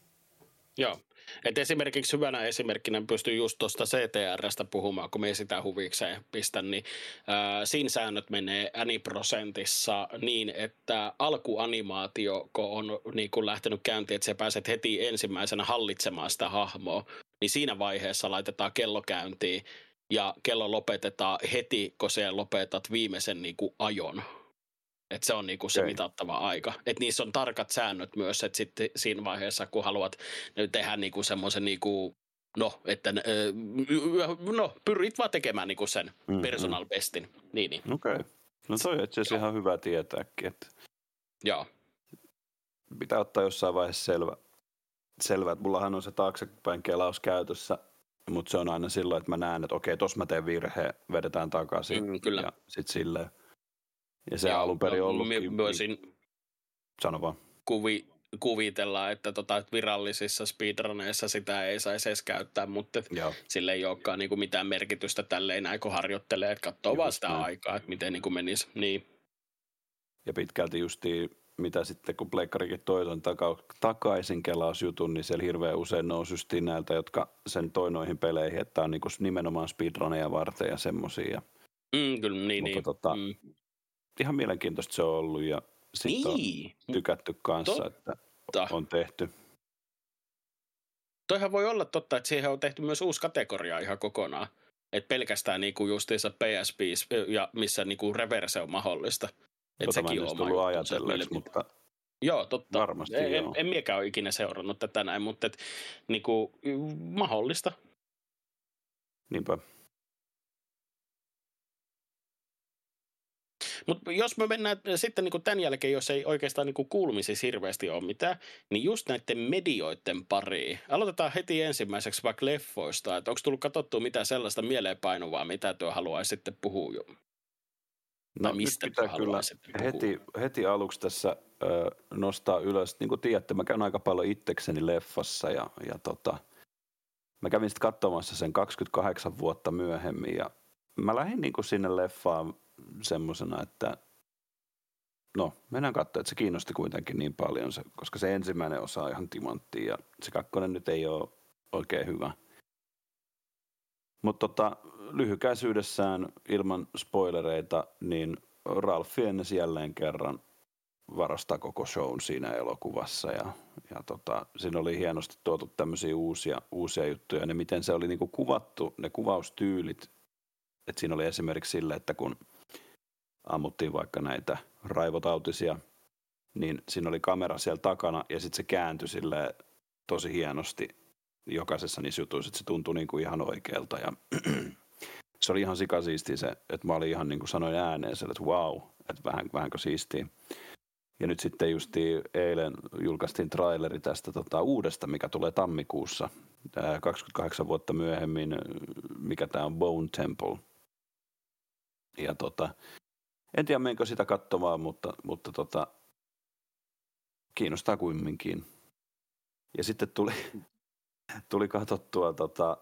[SPEAKER 1] Joo, että esimerkiksi hyvänä esimerkkinä pystyy just tuosta CTR:stä puhumaan, kun me sitä huvikseen pistän, niin siinä säännöt menee ääniprosentissa niin, että alkuanimaatio, kun on niin kun lähtenyt käyntiin, että sä pääset heti ensimmäisenä hallitsemaan sitä hahmoa, niin siinä vaiheessa laitetaan kello käyntiin ja kello lopetetaan heti, kun sä lopetat viimeisen niin kuin ajon. Että se on niinku se mitattava aika. Että niissä on tarkat säännöt myös, että sitten siinä vaiheessa, kun haluat tehdä niinku semmoisen niinku, pyrit vaan tekemään niinku sen personal bestin. Niin.
[SPEAKER 4] Okei. No toi on itse asiassa ihan hyvä tietääkin, että
[SPEAKER 1] joo.
[SPEAKER 4] Pitää ottaa jossain vaiheessa selvä, että mullahan on se taaksepäin kelaus käytössä, mutta se on aina silloin, että mä näen, että okei, tossa mä teen virheen, vedetään takaisin
[SPEAKER 1] kyllä.
[SPEAKER 4] ja sit silleen. Ja se alun perin ollutkin.
[SPEAKER 1] Voisin
[SPEAKER 4] sano vaan.
[SPEAKER 1] Kuvitella, että virallisissa speedruneissa sitä ei saisi edes käyttää, mutta sille ei olekaan niinku mitään merkitystä tälleen näin, kun harjoittelee, että katsoo vaan sitä aikaa, että miten niinku menisi. Niin.
[SPEAKER 4] Ja pitkälti justiin, mitä sitten kun pleikkarikin toi ton takaisin kelausjutun, niin siellä hirveän usein nousi justiin näiltä, jotka sen toi noihin peleihin, että on niinku nimenomaan speedruneja varten ja semmosia.
[SPEAKER 1] Kyllä, niin.
[SPEAKER 4] Mutta ihan mielenkiintoista se on ollut ja sitten on tykätty kanssa, että on tehty.
[SPEAKER 1] Toihan voi olla totta, että siihen on tehty myös uusi kategoria ihan kokonaan. Että pelkästään niinku justiinsa PSP ja missä niinku reverse on mahdollista. Että sekin on
[SPEAKER 4] tullut ajatelleeksi, mutta
[SPEAKER 1] joo, totta.
[SPEAKER 4] Varmasti
[SPEAKER 1] en miekään ole ikinä seurannut tätä näin, mutta niinku, mahdollista.
[SPEAKER 4] Niinpä.
[SPEAKER 1] Mutta jos me mennään sitten niin tämän jälkeen, jos ei oikeastaan niin kuulumisissa hirveästi ole mitään, niin just näiden medioiden pariin. Aloitetaan heti ensimmäiseksi vaikka leffoista. Onko tullut katsottua mitään sellaista mieleenpainuvaa, mitä tuo haluaisi sitten puhua jo?
[SPEAKER 4] No mistä nyt pitää kyllä heti aluksi tässä nostaa ylös. Niin kuin tiedätte, mä käyn aika paljon itsekseni leffassa ja mä kävin sitten katsomassa sen 28 vuotta myöhemmin ja mä lähdin niin kuin sinne leffaan semmosena, että mennään katsomaan, että se kiinnosti kuitenkin niin paljon, koska se ensimmäinen osa on ihan timanttia ja se kakkonen nyt ei ole oikein hyvä. Mutta lyhykäisyydessään ilman spoilereita, niin Ralph Fiennes jälleen kerran varastaa koko shown siinä elokuvassa ja siinä oli hienosti tuotu tämmöisiä uusia juttuja, ne miten se oli niinku kuvattu, ne kuvaustyylit, että siinä oli esimerkiksi sille, että kun ammuttiin vaikka näitä raivotautisia, niin siinä oli kamera siellä takana ja sitten se kääntyi silleen tosi hienosti jokaisessa niissä jutuissa, että se tuntui niinku ihan oikealta ja se oli ihan sikasiistiä se, että mä olin ihan niin kuin sanoin ääneen sen, että wow, että vähänkö siistiä. Ja nyt sitten justiin eilen julkaistiin traileri tästä uudesta, mikä tulee tammikuussa, 28 vuotta myöhemmin, mikä tämä on Bone Temple. Ja en tiedä menenkö sitä katsomaan, mutta kiinnostaa kumminkin. Ja sitten tuli katsottua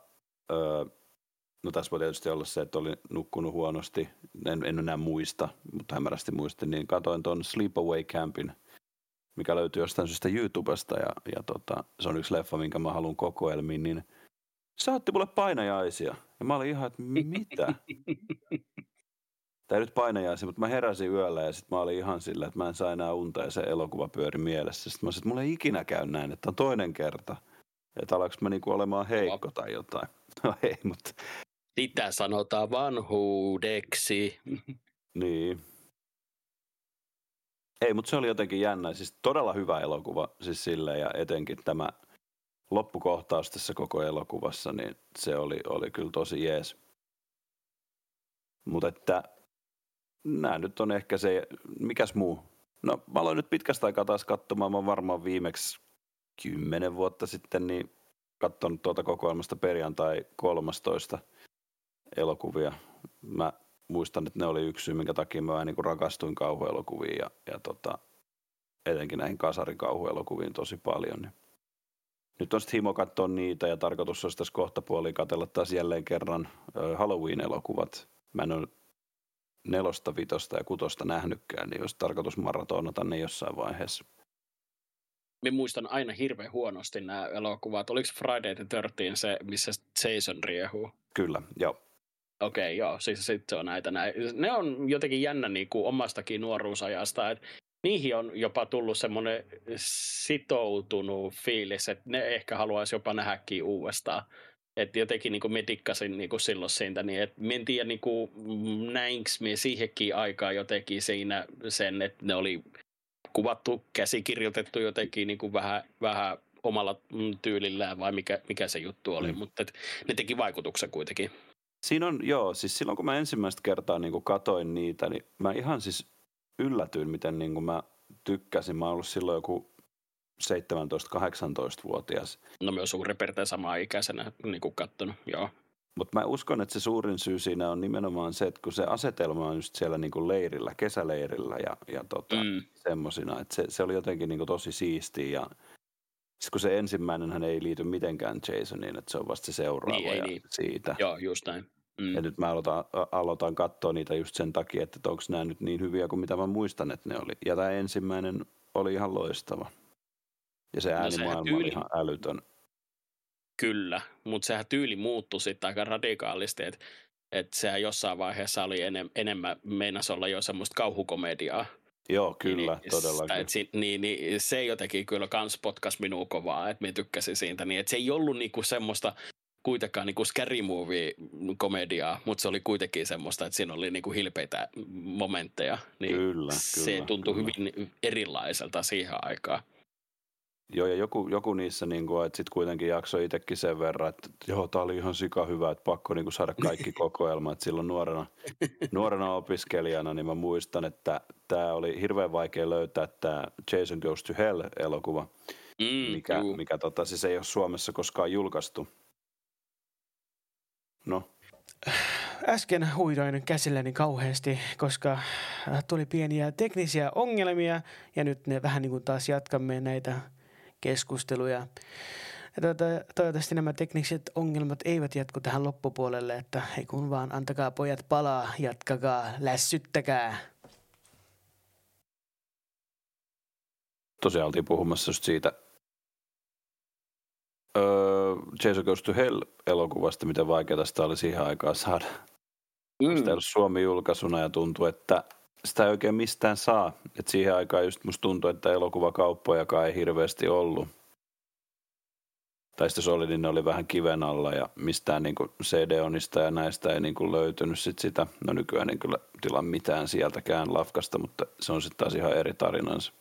[SPEAKER 4] no tässä voi tietysti olla se, että olin nukkunut huonosti, en enää muista, mutta hämärästi muistin, niin katsoin tuon Sleepaway Campin, mikä löytyy jostain syystä YouTubesta ja se on yksi leffa, minkä mä haluan kokoelmiin, niin se otti mulle painajaisia. Ja mä olin ihan, että mitä? Tai nyt painajaisia, mutta mä heräsin yöllä ja sitten mä olin ihan sillä, että mä en saa enää unta ja se elokuva pyöri mielessä. Sitten mä olisin, että mulla ei ikinä käy näin, että on toinen kerta. Että alaks mä niinku olemaan heikko tai jotain. No ei, mutta
[SPEAKER 1] sitä sanotaan vanhuudeksi.
[SPEAKER 4] Niin. Ei, mutta se oli jotenkin jännä. Siis todella hyvä elokuva siis silleen, ja etenkin tämä loppukohtaus tässä koko elokuvassa, niin se oli kyllä tosi jees. Mutta että nämä nyt on ehkä se, mikäs muu? No mä aloin nyt pitkästä aikaa taas katsomaan, mä oon varmaan viimeksi 10 vuotta sitten niin katsonut tuolta kokoelmasta perjantai 13 elokuvia. Mä muistan, että ne oli yksi syy, minkä takia mä niin kuin rakastuin kauhuelokuviin ja etenkin näihin kasarikauhuelokuviin tosi paljon. Niin. Nyt on sitten himo katsoa niitä ja tarkoitus olisi tässä kohtapuoliin katsella taas jälleen kerran Halloween-elokuvat. Mä en ole 4, 5 ja 6 nähnytkään, niin olisi tarkoitus maratonata ne jossain vaiheessa.
[SPEAKER 1] Mä muistan aina hirveän huonosti nämä elokuvat. Oliko Friday the 13 se, missä Jason riehuu?
[SPEAKER 4] Kyllä, joo.
[SPEAKER 1] Okei, joo. Siis sitten on näitä näin. Ne on jotenkin jännä niin kuin omastakin nuoruusajasta, että niihin on jopa tullut semmoinen sitoutunut fiilis, että ne ehkä haluaisi jopa nähdäkin uudestaan. että jotenkin niin kuin me dikkasin niin kuin silloin siitä, niin että en tiedä niin kuin, näinkö me siihenkin aikaan jotenkin siinä sen, että ne oli kuvattu, käsikirjoitettu jotenkin niin kuin vähän omalla tyylillään vai mikä se juttu oli, mutta ne teki vaikutuksen kuitenkin.
[SPEAKER 4] Siinä on, siis silloin kun mä ensimmäistä kertaa niin kuin katoin niitä, niin mä ihan siis yllätyin, miten niin kuin mä tykkäsin. Mä oon ollut silloin joku 17-18-vuotias.
[SPEAKER 1] No myös suurin piirtein samaa ikäisenä niin kuin kattonut, joo.
[SPEAKER 4] Mutta mä uskon, että se suurin syy siinä on nimenomaan se, että kun se asetelma on just siellä niin kuin leirillä, kesäleirillä ja semmosina, että se oli jotenkin niin kuin tosi siistiä ja kun se ensimmäinenhän ei liity mitenkään Jasoniin, että se on vasta se seuraava niin. Siitä.
[SPEAKER 1] Joo, just näin.
[SPEAKER 4] Ja nyt mä aloitan katsoa niitä just sen takia, että onko nämä nyt niin hyviä kuin mitä mä muistan, että ne oli. Ja tämä ensimmäinen oli ihan loistava. Ja se äänimaailma oli ihan älytön.
[SPEAKER 1] Kyllä, mutta sehän tyyli muuttui sitten aika radikaalisti, että sehän jossain vaiheessa oli enemmän meinasi olla jo semmoista kauhukomediaa.
[SPEAKER 4] Joo, kyllä, todellakin.
[SPEAKER 1] Niin se jotenkin kyllä kans potkas minua kovaa, että minä tykkäsin siitä. Niin, että se ei ollut niinku semmoista kuitenkaan niinku scary movie-komediaa, mutta se oli kuitenkin semmoista, että siinä oli niinku hilpeitä momentteja. Niin
[SPEAKER 4] kyllä,
[SPEAKER 1] se tuntui hyvin erilaiselta siihen aikaan.
[SPEAKER 4] Joo, ja joku niissä, niin kuin, että sitten kuitenkin jaksoi itsekin sen verran, että joo, tää oli ihan sika hyvä, että pakko niin kuin saada kaikki kokoelmat. Et silloin nuorena opiskelijana, niin mä muistan, että tämä oli hirveän vaikea löytää tämä Jason Goes to Hell-elokuva, mikä siis ei ole Suomessa koskaan julkaistu. No.
[SPEAKER 3] Äsken huidoin käsilläni kauheasti, koska tuli pieniä teknisiä ongelmia, ja nyt ne vähän niin kuin taas jatkamme näitä keskusteluja. Toivottavasti nämä tekniset ongelmat eivät jatku tähän loppupuolelle, että ei kun vaan antakaa pojat palaa, jatkakaa, lässyttäkää.
[SPEAKER 4] Tosiaan oltiin puhumassa just siitä Jason Goes to Hell-elokuvasta, miten vaikeaa sitä oli siihen aikaan saada. Sitä ei ollut Suomi-julkaisuna ja tuntui, että sitä ei oikein mistään saa. Et siihen aikaan just musta tuntui, että elokuvakauppojakaan ei hirveästi ollut. Tai sitten se oli, niin ne oli vähän kiven alla ja mistään niin CD-onista ja näistä ei niin löytynyt sitä. No nykyään en kyllä tilaa mitään sieltäkään lafkasta, mutta se on sitten taas ihan eri tarinansa.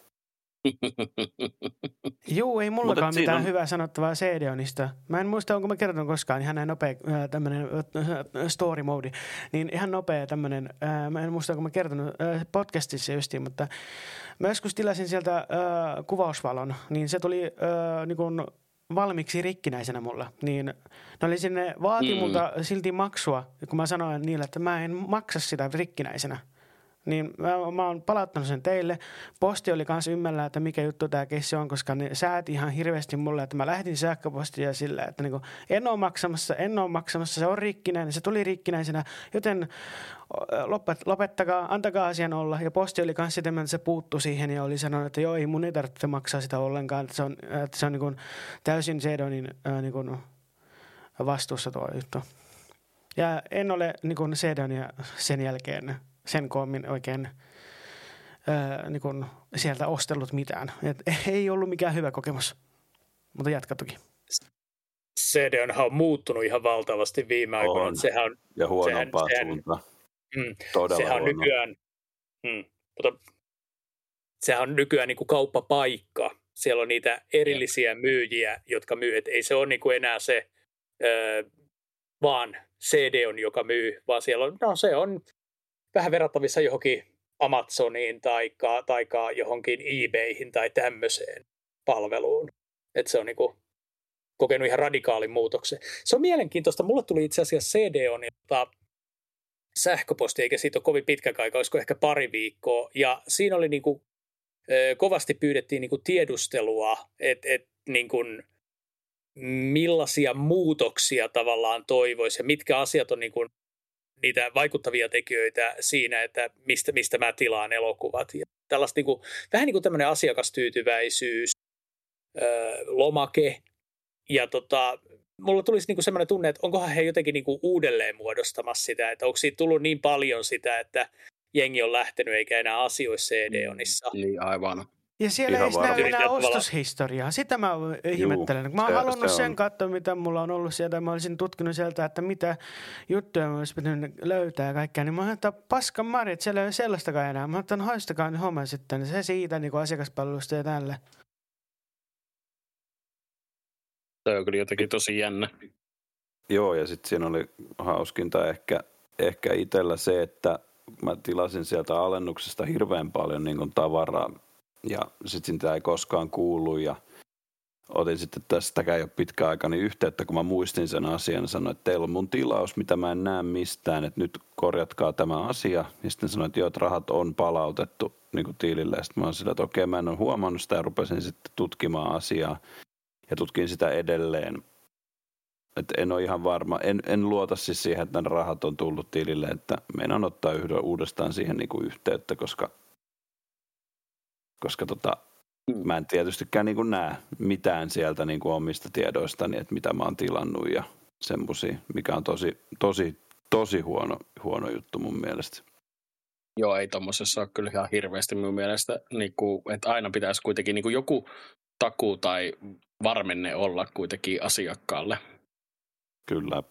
[SPEAKER 3] Joo, ei mullakaan mitään hyvää sanottavaa CD-onista. Mä en muista, onko mä kertonut koskaan ihan näin nopea tämmönen story mode. Niin ihan nopea tämmönen, mä en muista, onko mä kertonut podcastissa justiin, mutta mä joskus tilasin sieltä kuvausvalon, niin se tuli niin kuin valmiiksi rikkinäisenä mulla. Niin ne oli sinne, vaati multa silti maksua, kun mä sanoin niille, että mä en maksa sitä rikkinäisenä. Niin mä oon palauttanut sen teille. Posti oli kans ymmällä, että mikä juttu tää keissi on, koska ne sääti ihan hirveästi mulle, että mä lähdin sähköpostia sillä, että niinku, en oo maksamassa, se on rikkinäinen, se tuli rikkinäisenä, joten lopettakaa, antakaa asian olla. Ja posti oli kans sitten, että se puuttui siihen ja oli sanonut, että joo, ei mun ei tarvitse maksaa sitä ollenkaan, että se on niinku täysin Sedonin niinku vastuussa tuo juttu. Ja en ole niinku Sedonia sen jälkeen sen koommin oikein niin kun sieltä ostellut mitään. Et ei ollut mikään hyvä kokemus, mutta jatka toki.
[SPEAKER 2] CD on muuttunut ihan valtavasti viime aikoina.
[SPEAKER 4] Sehän, ja huonompaa suuntaan. Todella
[SPEAKER 2] sehän
[SPEAKER 4] huono.
[SPEAKER 2] Nykyään, sehän on nykyään niin kuin kauppapaikka. Siellä on niitä erillisiä myyjiä, jotka myy. Et ei se ole niin kuin enää se vaan CD on, joka myy, vaan siellä on, se on vähän verrattavissa johonkin Amazoniin tai johonkin eBayhin tai tämmöiseen palveluun. Että se on niinku kokenut ihan radikaalin muutoksen. Se on mielenkiintoista. Mulle tuli itse asiassa CD-onilta sähköposti, eikä siitä ole kovin pitkä aika, olisiko ehkä pari viikkoa. Ja siinä oli niinku, kovasti pyydettiin niinku tiedustelua, että niinku, millaisia muutoksia tavallaan toivoisi ja mitkä asiat on niinku niitä vaikuttavia tekijöitä siinä, että mistä mä tilaan elokuvat. Ja tällaista niin kuin, vähän niin kuin tämmöinen asiakastyytyväisyys, lomake. Ja mulla tulisi niin kuin semmoinen tunne, että onkohan he jotenkin niin kuin uudelleen muodostamassa sitä, että onko siitä tullut niin paljon sitä, että jengi on lähtenyt eikä enää asioi CD-onissa.
[SPEAKER 1] Niin, aivan.
[SPEAKER 3] Ja siellä
[SPEAKER 4] Ihan
[SPEAKER 3] ei näy
[SPEAKER 4] varmasti.
[SPEAKER 3] enää ostoshistoriaa. Sitä mä ihmettelen. Mä oon halunnut sen katsoa, mitä mulla on ollut sieltä. Mä olisin tutkinut sieltä, että mitä juttuja mä olisin pitänyt löytää ja kaikkea. Niin mä oon, että paskan marja, että siellä ei ole sellaistakaan enää. Mä oon, että haistakaa nyt homma sitten. Se siitä niin kuin asiakaspalvelusta ja tälle.
[SPEAKER 1] Tämä on kyllä jotenkin tosi jännä.
[SPEAKER 4] Joo, ja sitten siinä oli hauskinta ehkä itsellä se, että mä tilasin sieltä alennuksesta hirveän paljon niin kuin tavaraa, ja sitten sitä ei koskaan kuulu, ja otin sitten tästäkään jo pitkään aikana yhteyttä, kun mä muistin sen asian, sanoin, että teillä on mun tilaus, mitä mä en näe mistään, että nyt korjatkaa tämä asia, ja sitten sanoin, että joo, että rahat on palautettu niin kuin tilille, ja sitten mä oon sillä, että okei, mä en ole huomannut sitä, ja rupesin sitten tutkimaan asiaa, ja tutkin sitä edelleen. Että en ole ihan varma, en luota siis siihen, että nämä rahat on tullut tilille, että meinaan ottaa uudestaan siihen niin kuin yhteyttä, koska mä en tietystikään niin kuin näe mitään sieltä niin kuin omista tiedoistani, että mitä mä oon tilannut ja semmosia, mikä on tosi huono juttu mun mielestä.
[SPEAKER 1] Joo, ei tommosessa ole kyllä ihan hirveästi mun mielestä, niin kuin, että aina pitäisi kuitenkin niin kuin joku takuu tai varmenne olla kuitenkin asiakkaalle.
[SPEAKER 4] Kyllä.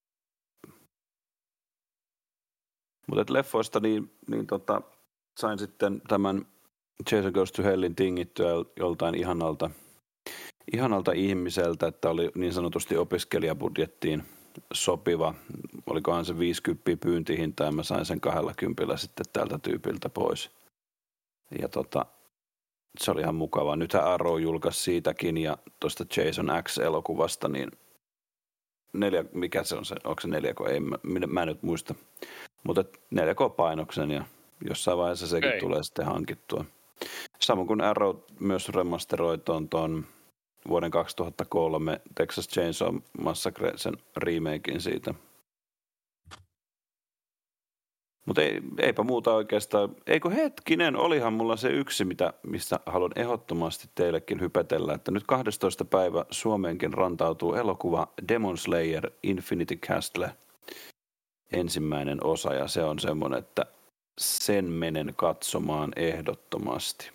[SPEAKER 4] Mutta leffoista niin sain sitten tämän Jason Goes to Hellin tingittyä joltain ihanalta ihmiseltä, että oli niin sanotusti opiskelijabudjettiin sopiva. Olikohan se 50 pyyntihinta ja mä sain sen 20 sitten tältä tyypiltä pois. Ja se oli ihan mukavaa. Nythän Arrow julkaisi siitäkin ja tuosta Jason X-elokuvasta, niin mikä se on se, onko se 4K? Ei, mä en nyt muista. Mutta 4K-painoksen ja jossain vaiheessa sekin tulee sitten hankittua. Samoin kuin Arrow myös remasteroi tuon vuoden 2003 Texas Chainsaw Massacre, sen remakein siitä. Mutta eipä muuta oikeastaan. Eikö hetkinen, olihan mulla se yksi, mistä haluan ehdottomasti teillekin hypätellä, että nyt 12. päivä Suomeenkin rantautuu elokuva Demon Slayer Infinity Castle ensimmäinen osa, ja se on semmoinen, että sen menen katsomaan ehdottomasti.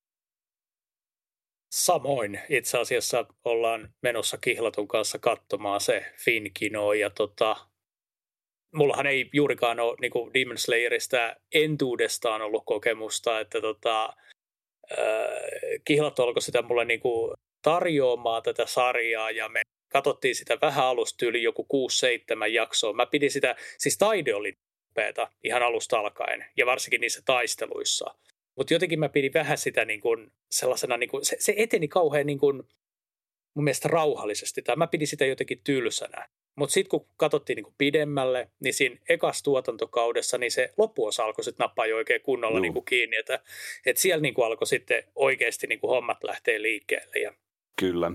[SPEAKER 2] Samoin itse asiassa ollaan menossa Kihlatun kanssa katsomaan se Finkino, ja mullahan ei juurikaan ole niin kuin Demon Slayerista entuudestaan ollut kokemusta, että Kihlattu alkoi sitä mulle niin kuin tarjoamaan tätä sarjaa, ja me katsottiin sitä vähän alusta yli joku 6-7 jaksoa. Mä pidin sitä, siis taide oli upeata ihan alusta alkaen, ja varsinkin niissä taisteluissa. Mutta jotenkin mä pidin vähän sitä niin kuin sellaisena, niin kuin, se eteni kauhean niin kuin, mun mielestä rauhallisesti, tai mä pidin sitä jotenkin tylsänä. Mutta sitten kun katsottiin niin kuin pidemmälle, niin siinä ekassa tuotantokaudessa, niin se loppuosa alkoi sitten nappaa jo oikein kunnolla niin kuin kiinni, että siellä niin kuin alkoi sitten oikeasti niin kuin hommat lähteä liikkeelle. Ja
[SPEAKER 4] kyllä.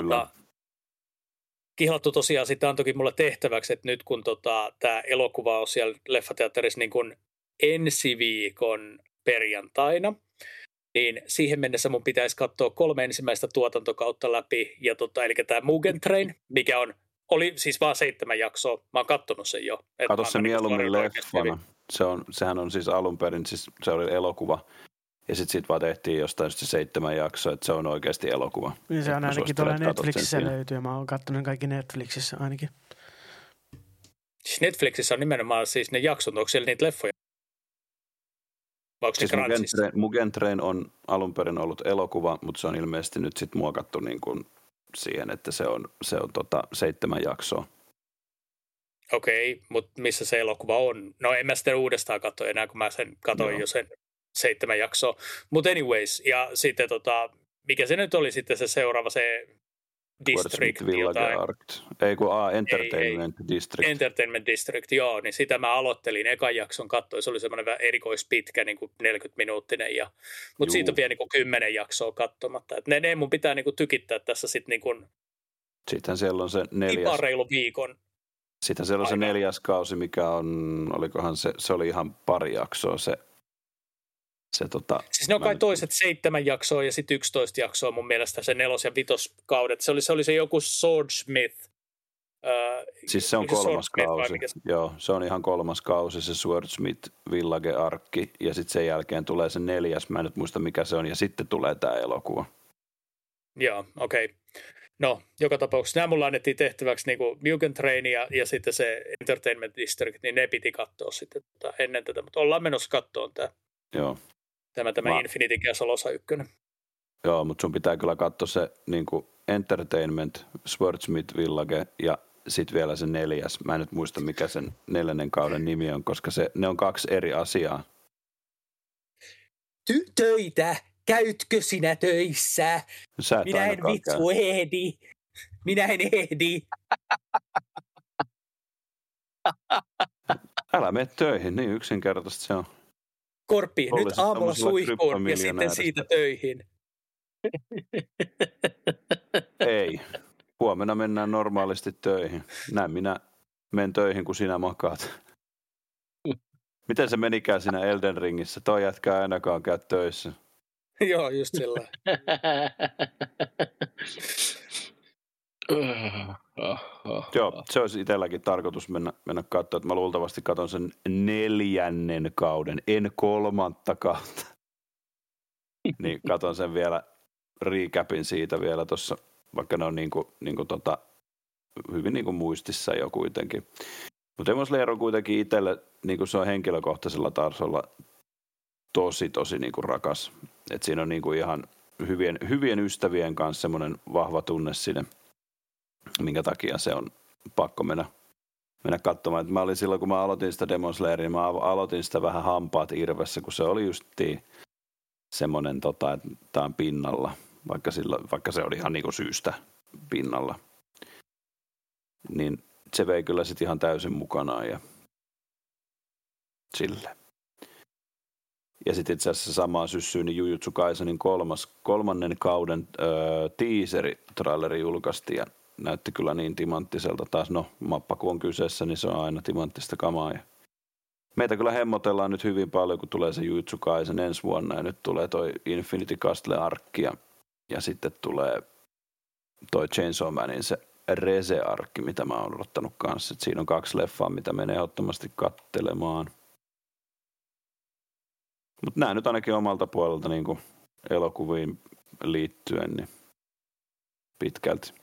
[SPEAKER 2] Kihlattu tosiaan sitten antoikin mulle tehtäväksi, että nyt kun tämä elokuva on siellä leffateatterissa niin kuin ensi viikon perjantaina, niin siihen mennessä mun pitäisi katsoa 3 ensimmäistä tuotantokautta läpi, ja eli tämä Mugen Train, mikä oli siis vaan 7 jaksoa, mä oon kattonut sen jo.
[SPEAKER 4] Kato se mieluummin leffana. Sehän on siis alun perin, siis se oli elokuva, ja sitten siitä vaan tehtiin jostain se 7 jaksoa, että se on oikeasti elokuva.
[SPEAKER 3] Ja se on ainakin tuolla Netflixissä löytyy, mä oon kattonut kaikki Netflixissä ainakin.
[SPEAKER 2] Siis Netflixissä on nimenomaan siis ne jaksot, onko siellä niitä leffoja?
[SPEAKER 4] Siis Mugen Train on alun perin ollut elokuva, mutta se on ilmeisesti nyt sitten muokattu niin kuin siihen, että se on 7 jaksoa.
[SPEAKER 2] Okei, mutta missä se elokuva on? No en mä sitä uudestaan katso enää, kun mä sen katsoin jo sen 7 jaksoa. Mutta anyways, ja sitten mikä se nyt oli sitten se seuraava, se District jotain.
[SPEAKER 4] Entertainment District.
[SPEAKER 2] Entertainment District, joo, niin sitä mä aloittelin ekan jakson katsoin. Se oli semmoinen vähän erikoispitkä, niin kuin 40-minuuttinen, mutta siitä on vielä niin kuin 10 jaksoa katsomatta. Et ne mun pitää niin kuin tykittää tässä sitten niin kuin
[SPEAKER 4] sitten siellä on se 4.
[SPEAKER 2] reilu viikon.
[SPEAKER 4] Sitten siellä on se 4. kausi, mikä on, olikohan se oli ihan pari jaksoa se
[SPEAKER 2] siis ne on kai toiset 7 jaksoa ja sitten 11 jaksoa mun mielestä se 4. ja 5. kaudet. Se oli se joku Swordsmith
[SPEAKER 4] Siis se on kolmas kausi. Joo, se on ihan kolmas kausi, se Swordsmith Village-arkki, ja sitten sen jälkeen tulee se 4. Mä en nyt muista mikä se on, ja sitten tulee tämä elokuva.
[SPEAKER 2] Joo, okei. Okay. No, joka tapauksessa nämä mulla annettiin tehtäväksi niin kuin Mugen Train ja sitten se Entertainment District, niin ne piti katsoa sitten ennen tätä, mutta ollaan menossa katsomaan tämä Infinity Castle osa 1.
[SPEAKER 4] Joo, mutta sun pitää kyllä katsoa se niin kuin Entertainment, Swordsmith Village ja sitten vielä se 4. Mä en nyt muista mikä sen 4. kauden nimi on, koska ne on 2 eri asiaa.
[SPEAKER 2] Töitä! Käytkö sinä töissä? Minä en vitsu ehdi. Minä en ehdi.
[SPEAKER 4] Älä mene töihin, niin yksinkertaisesti se on.
[SPEAKER 2] Korppi, nyt aamulla suihkuun ja sitten siitä töihin.
[SPEAKER 4] Ei. Huomenna mennään normaalisti töihin. Näin minä menen töihin, kun sinä makaat. Miten se menikään siinä Elden Ringissä? Toi jätkää ainakaan käy töissä.
[SPEAKER 2] Joo, just sillä.
[SPEAKER 4] Joo, se olisi itselläkin tarkoitus mennä katsoa, että mä luultavasti katson sen 4. kauden, en 3. kautta. Niin katson sen vielä, recapin siitä vielä tuossa, vaikka ne on hyvin niin kuin muistissa jo kuitenkin. Mutta Demon Slayer on kuitenkin itselle, niin kuin se on henkilökohtaisella tasolla tosi niin kuin rakas. Et siinä on niin kuin ihan hyvien ystävien kanssa semmoinen vahva tunne sinne, minkä takia se on pakko mennä katsomaan. Et mä olin silloin, kun mä aloitin sitä Demon Slayeria, mä aloitin sitä vähän hampaat irvessä, kun se oli justiin semmoinen, että tää on pinnalla, vaikka se oli ihan niin kuin syystä pinnalla. Niin se vei kyllä sitten ihan täysin mukanaan ja silleen. Ja sitten itse asiassa samaan syssyyn niin Jujutsu Kaisenin 3. kauden teaseri-traileri julkaistiin ja näytti kyllä niin timanttiselta taas. No, mappa kun on kyseessä, niin se on aina timanttista kamaa. Ja meitä kyllä hemmotellaan nyt hyvin paljon, kun tulee se Jujutsu Kaisen ensi vuonna ja nyt tulee toi Infinity Castle-arkki ja sitten tulee toi Chainsaw Manin se Reze-arkki, mitä mä oon odottanut kanssa. Et siinä on 2 leffaa, mitä menee ehdottomasti kattelemaan. Mutta nämä nyt ainakin omalta puolelta niin kuin elokuviin liittyen niin pitkälti.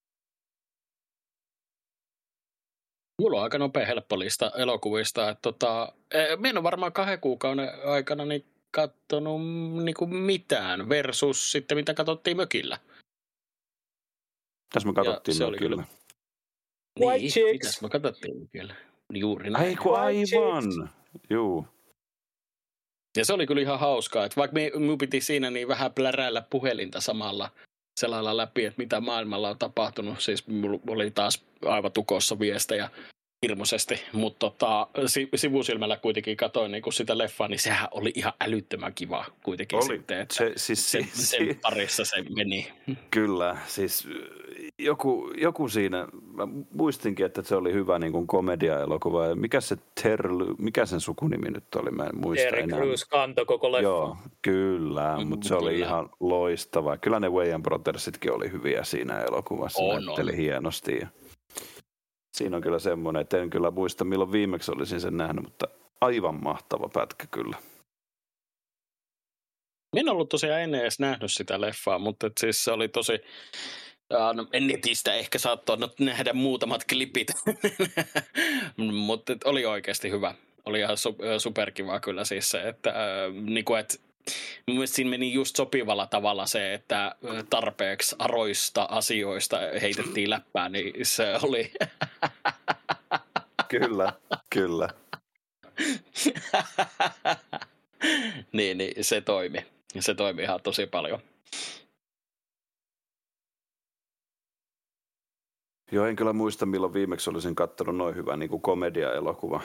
[SPEAKER 1] Mulla on aika nopea helppo lista elokuvista. Että mä en ole varmaan 2 kuukauden aikana niin katsonut niin mitään versus sitten mitä katsottiin mökillä.
[SPEAKER 4] Tässä me katsottiin mökillä.
[SPEAKER 1] Niin, mitäs me katsottiin mökillä? Juuri näin.
[SPEAKER 4] Aiku aivan! Juu.
[SPEAKER 1] Ja se oli kyllä ihan hauskaa, että vaikka minun piti siinä niin vähän pläräillä puhelinta samalla selailla läpi, että mitä maailmalla on tapahtunut. Siis mulla oli taas aivan tukossa viestejä hirmuisesti, mutta sivusilmällä kuitenkin katsoin niin sitä leffaa, niin sehän oli ihan älyttömän kiva kuitenkin oli. Sitten, että sen parissa se meni.
[SPEAKER 4] Kyllä, siis joku siinä, mä muistinkin, että se oli hyvä niin kuin komedia-elokuva. Mikä sen sukunimi nyt oli, mä en muista
[SPEAKER 2] enää. Eric Cruz kantoi koko leffa.
[SPEAKER 4] Joo, kyllä, mutta se oli ihan loistava. Kyllä ne Wayans Brothersitkin oli hyviä siinä elokuvassa, näytteli hienosti. Siinä on kyllä semmoinen, että en kyllä muista milloin viimeksi olisin sen nähnyt, mutta aivan mahtava pätkä kyllä.
[SPEAKER 1] En ollut tosiaan ennen edes nähnyt sitä leffaa, mutta siis se oli tosi... No, netistä ehkä saattoi nähdä muutamat klipit, mutta oli oikeasti hyvä. Oli ihan superkiva kyllä siis se, että mun mielestä siinä meni just sopivalla tavalla se, että tarpeeksi aroista asioista heitettiin läppää, niin se oli...
[SPEAKER 4] Kyllä.
[SPEAKER 1] niin, se toimi. Se toimi ihan tosi paljon.
[SPEAKER 4] Joo, en kyllä muista, milloin viimeksi olisin katsonut noin hyvä niin kuin komedia-elokuva.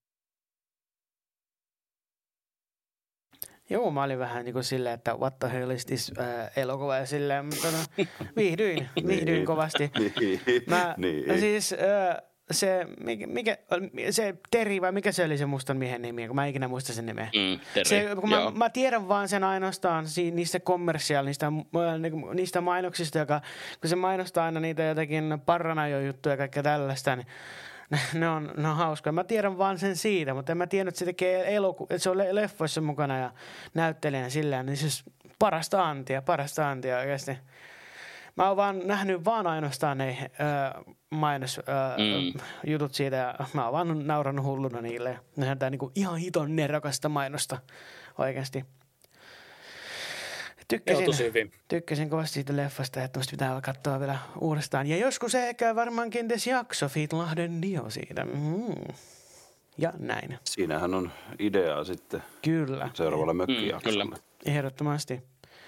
[SPEAKER 3] Joo, mä olin vähän niin kuin silleen, että what the hell is this elokuva ja silleen, mutta viihdyin kovasti. Siis se Terry vai mikä se oli se mustan miehen nimi, kun mä en ikinä muista sen nimeä.
[SPEAKER 1] Terry,
[SPEAKER 3] kun mä tiedän vaan sen ainoastaan niistä niistä mainoksista, kun se mainostaa aina niitä jotakin Parranajo-juttuja ja kaikkea tällaista, niin ne on hauskoja. Mä tiedän vaan sen siitä, mutta en mä tiedä, että se tekee että se on leffoissa mukana ja näyttelijänä sillä, niin siis parasta antia oikeasti. Mä oon vaan nähnyt ainoastaan ne mainosjutut siitä ja mä oon vaan naurannut hulluna niille. Nehän tää niinku ihan hiton nerokasta mainosta oikeasti. Tykkäsin kovasti siitä leffasta, että musta pitää katsoa vielä uudestaan. Ja joskus ehkä varmaankin des jakso Fiitlahden Dio siitä. Ja näin.
[SPEAKER 4] Siinähän on ideaa sitten.
[SPEAKER 3] Kyllä.
[SPEAKER 4] Seuraavalle mökkijaksolle.
[SPEAKER 3] Kyllä. Ehdottomasti.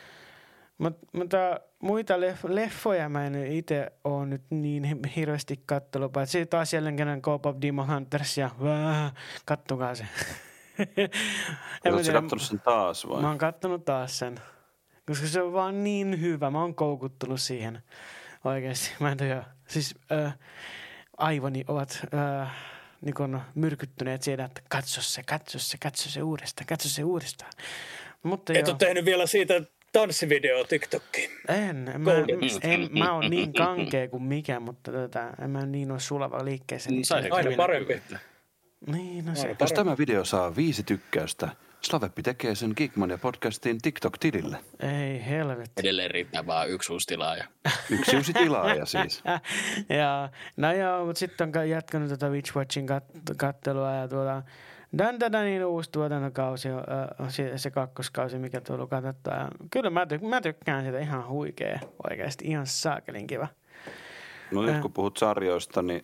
[SPEAKER 3] Mutta muita leffoja mä en itse ole nyt niin hirveästi kattellut. Paitsi taas jälleen kerran K-pop Demon Hunters ja kattokaa se.
[SPEAKER 4] Oletko sä kattonut sen taas vai?
[SPEAKER 3] Mä oon kattonut taas sen. Koska se on vaan niin hyvä. Mä oon koukuttunut siihen oikeasti. Mä en tiedä. Siis aivoni ovat niin kun myrkyttyneet siitä, että katso se uudestaan. Mutta
[SPEAKER 2] et ole tehnyt vielä siitä tanssivideo TikTokkiin.
[SPEAKER 3] Mä oon niin kankea kuin mikä, mutta en mä niin ole sulava liikkeessä.
[SPEAKER 2] Aina parempi.
[SPEAKER 3] Niin, no se.
[SPEAKER 4] Jos tämä video saa 5 tykkäystä, Slaveppi tekee sen Geekmania podcastin TikTok-tilille.
[SPEAKER 3] Ei helvetti.
[SPEAKER 1] Edelleen riittää vaan yksi uusi tilaaja.
[SPEAKER 4] Yksi uusi tilaaja siis.
[SPEAKER 3] Joo, mutta sitten on jatkanut tätä Witch Watchin kattelua ja Dandanin uusi tuotantokausi, se kakkoskausi, mikä tullut katsottua. Ja kyllä mä tykkään sitä ihan huikea, oikeasti ihan saakelin kiva.
[SPEAKER 4] No nyt kun puhut sarjoista, niin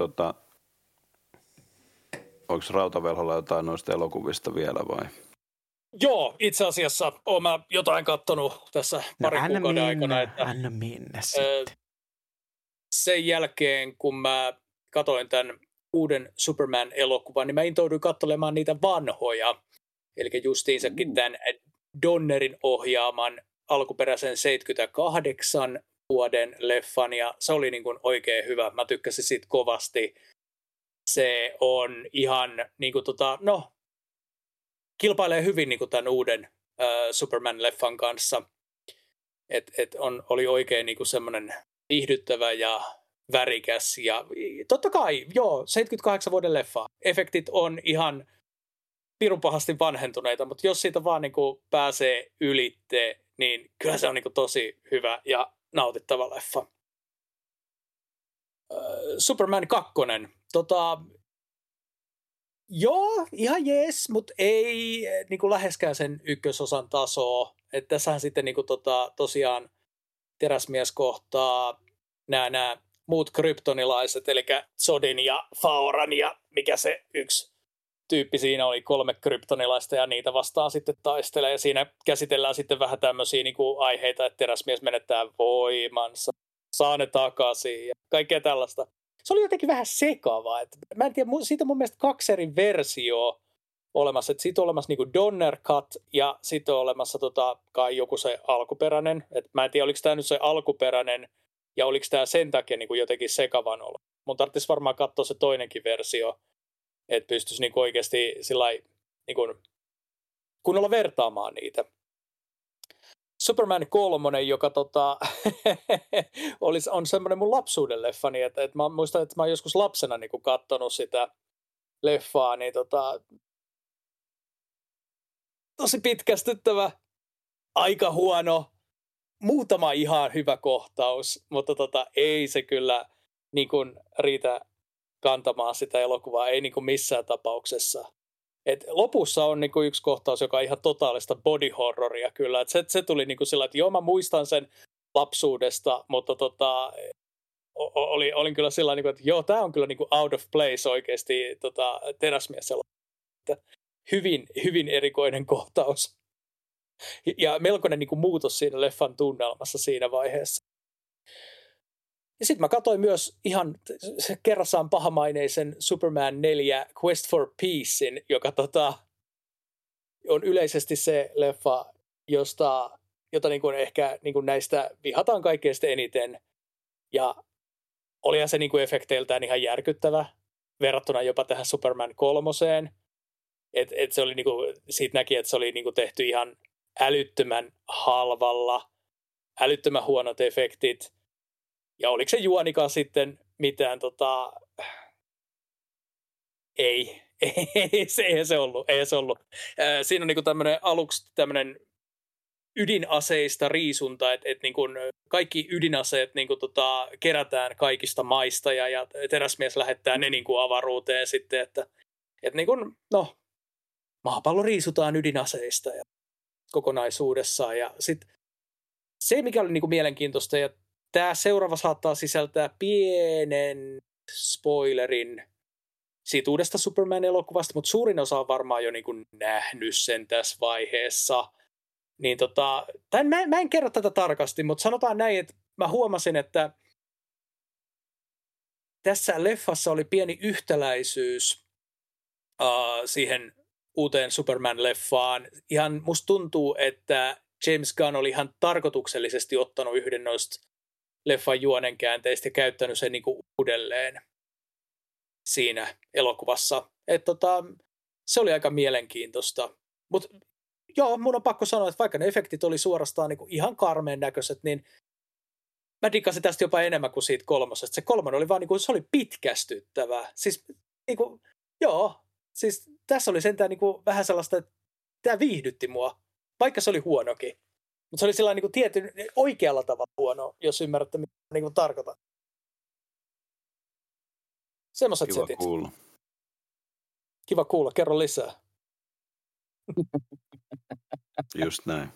[SPEAKER 4] onko Rautavelholla jotain noista elokuvista vielä vai?
[SPEAKER 2] Joo, itse asiassa oon mä jotain kattonut tässä parin kuukauden aikana.
[SPEAKER 3] Anna mennä sitten.
[SPEAKER 2] Sen jälkeen, kun mä katoin tämän uuden Superman-elokuvan, niin mä intouduin katselemaan niitä vanhoja. Eli justiinsakin tämän Donnerin ohjaaman alkuperäisen 78 vuoden leffan, ja se oli niin kuin oikein hyvä. Mä tykkäsin siitä kovasti. Se on ihan niin kuin kilpailee hyvin niin kuin tämän uuden Superman-leffan kanssa. Oli oikein niin kuin semmoinen viihdyttävä ja värikäs ja totta kai, 78 vuoden leffa. Efektit on ihan pirun pahasti vanhentuneita, mutta jos siitä vaan niin kuin pääsee ylitte, niin kyllä se on niin kuin tosi hyvä ja nautittava leffa. Superman 2. Joo, ihan jees, mutta ei niin kuin läheskään sen ykkösosan tasoa. Että tässähän sitten niin kuin tosiaan teräsmies kohtaa nämä muut kryptonilaiset, eli Zodin ja Fauran ja mikä se yksi tyyppi siinä oli, 3 kryptonilaista ja niitä vastaan sitten taistelee. Ja siinä käsitellään sitten vähän tämmöisiä niin kuin aiheita, että teräsmies menettää voimansa, saa ne takaisin ja kaikkea tällaista. Se oli jotenkin vähän sekavaa. Mä en tiedä, siitä on mun mielestä 2 eri versioa olemassa. Että siitä on olemassa niin kuin Donner Cut ja sitten on olemassa kai joku se alkuperäinen. Et mä en tiedä, oliko tämä nyt se alkuperäinen ja oliko tämä sen takia niin kuin jotenkin sekavan olo. Mun tarvitsisi varmaan katsoa se toinenkin versio, että pystyisi niin kuin oikeasti sillai, niin kuin kunnolla vertaamaan niitä. Superman 3, joka on semmoinen mun lapsuuden leffani, että mä muistan, että mä oon joskus lapsena niin katsonut sitä leffaa, niin tosi pitkästyttävä, aika huono, muutama ihan hyvä kohtaus, mutta ei se kyllä niin kuin riitä kantamaan sitä elokuvaa, ei niin kuin missään tapauksessa. Et lopussa on niinku yksi kohtaus, joka on ihan totaalista body horroria kyllä. Et se tuli niinku sillä, että joo, mä muistan sen lapsuudesta, mutta olin kyllä sillä niinku, että joo, tää on kyllä niinku out of place oikeasti teräsmies. Hyvin, hyvin erikoinen kohtaus. Ja melkoinen niinku muutos siinä leffan tunnelmassa siinä vaiheessa. Ja sitten mä katsoin myös ihan kerrassaan pahamaineisen Superman 4 Quest for Peacein, joka on yleisesti se leffa, jota niin kuin ehkä niin kuin näistä vihataan kaikkein eniten. Ja olihan se niin kuin efekteiltään ihan järkyttävä verrattuna jopa tähän Superman 3:een. Et se oli niin kuin, siitä näki, että se oli niin kuin tehty ihan älyttömän halvalla, älyttömän huonot efektit. Ja oliko se juonikaan sitten mitään, eihän se ollut. Siinä on niin kuin aluksi tämmöinen ydinaseista riisunta, että niin kuin kaikki ydinaseet niin kuin kerätään kaikista maista ja teräsmies lähettää ne niin kuin avaruuteen sitten, että niin kuin, no, maapallo riisutaan ydinaseista ja kokonaisuudessaan. Ja sitten se, mikä oli niin kuin mielenkiintoista, ja tämä seuraava saattaa sisältää pienen spoilerin siitä uudesta Superman-elokuvasta, mutta suurin osa on varmaan jo niin kuin nähnyt sen tässä vaiheessa. Niin mä en kerro tätä tarkasti, mutta sanotaan näin, että mä huomasin, että tässä leffassa oli pieni yhtäläisyys siihen uuteen Superman-leffaan. Ihan musta tuntuu, että James Gunn oli ihan tarkoituksellisesti ottanut yhden noista leffan juonenkäänteistä ja käyttänyt sen niinku uudelleen siinä elokuvassa. Se oli aika mielenkiintoista. Mutta joo, mun on pakko sanoa, että vaikka ne efektit oli suorastaan niinku ihan karmeen näköiset, niin mä dikkasin tästä jopa enemmän kuin siitä 3. Se 3 oli vaan niinku, se oli pitkästyttävä. Siis niinku, joo, siis tässä oli sentään niinku vähän sellaista, että tämä viihdytti mua, vaikka se oli huonokin. Mutta se oli sellainen niinku tietyn oikealla tavalla huono, jos ymmärrätte, mitä niinku tarkoitan. Semmoiset
[SPEAKER 4] Kiva
[SPEAKER 2] setit.
[SPEAKER 4] kuulla.
[SPEAKER 2] Kiva kuulla, kerro lisää.
[SPEAKER 4] Just näin.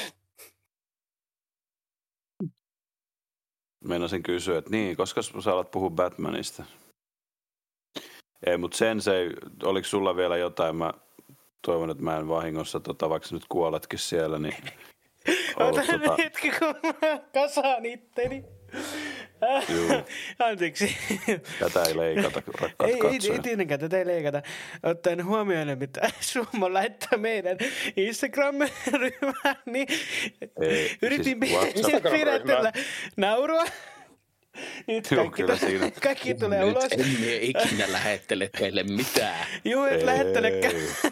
[SPEAKER 4] Meinasin kysyä, että niin, koska sä alat puhua Batmanista? Ei, mutta oliko sulla vielä jotain? Mä toivon, että mä en vahingossa, vaikka nyt kuoletkin siellä, niin
[SPEAKER 3] Otan hetki, kun mä kasaan itteni. Anteeksi.
[SPEAKER 4] Tätä ei leikata, rakkaat katsojat.
[SPEAKER 3] Ei tietenkään, tätä ei leikata. Ottaen huomioon, mitä Suomo laittaa meidän Instagram-ryhmään, niin yritin pidätellä naurua. Nyt kaikki tulee ulos.
[SPEAKER 1] Nyt emme ikinä lähettele teille mitään.
[SPEAKER 3] Joo, et lähettelekään.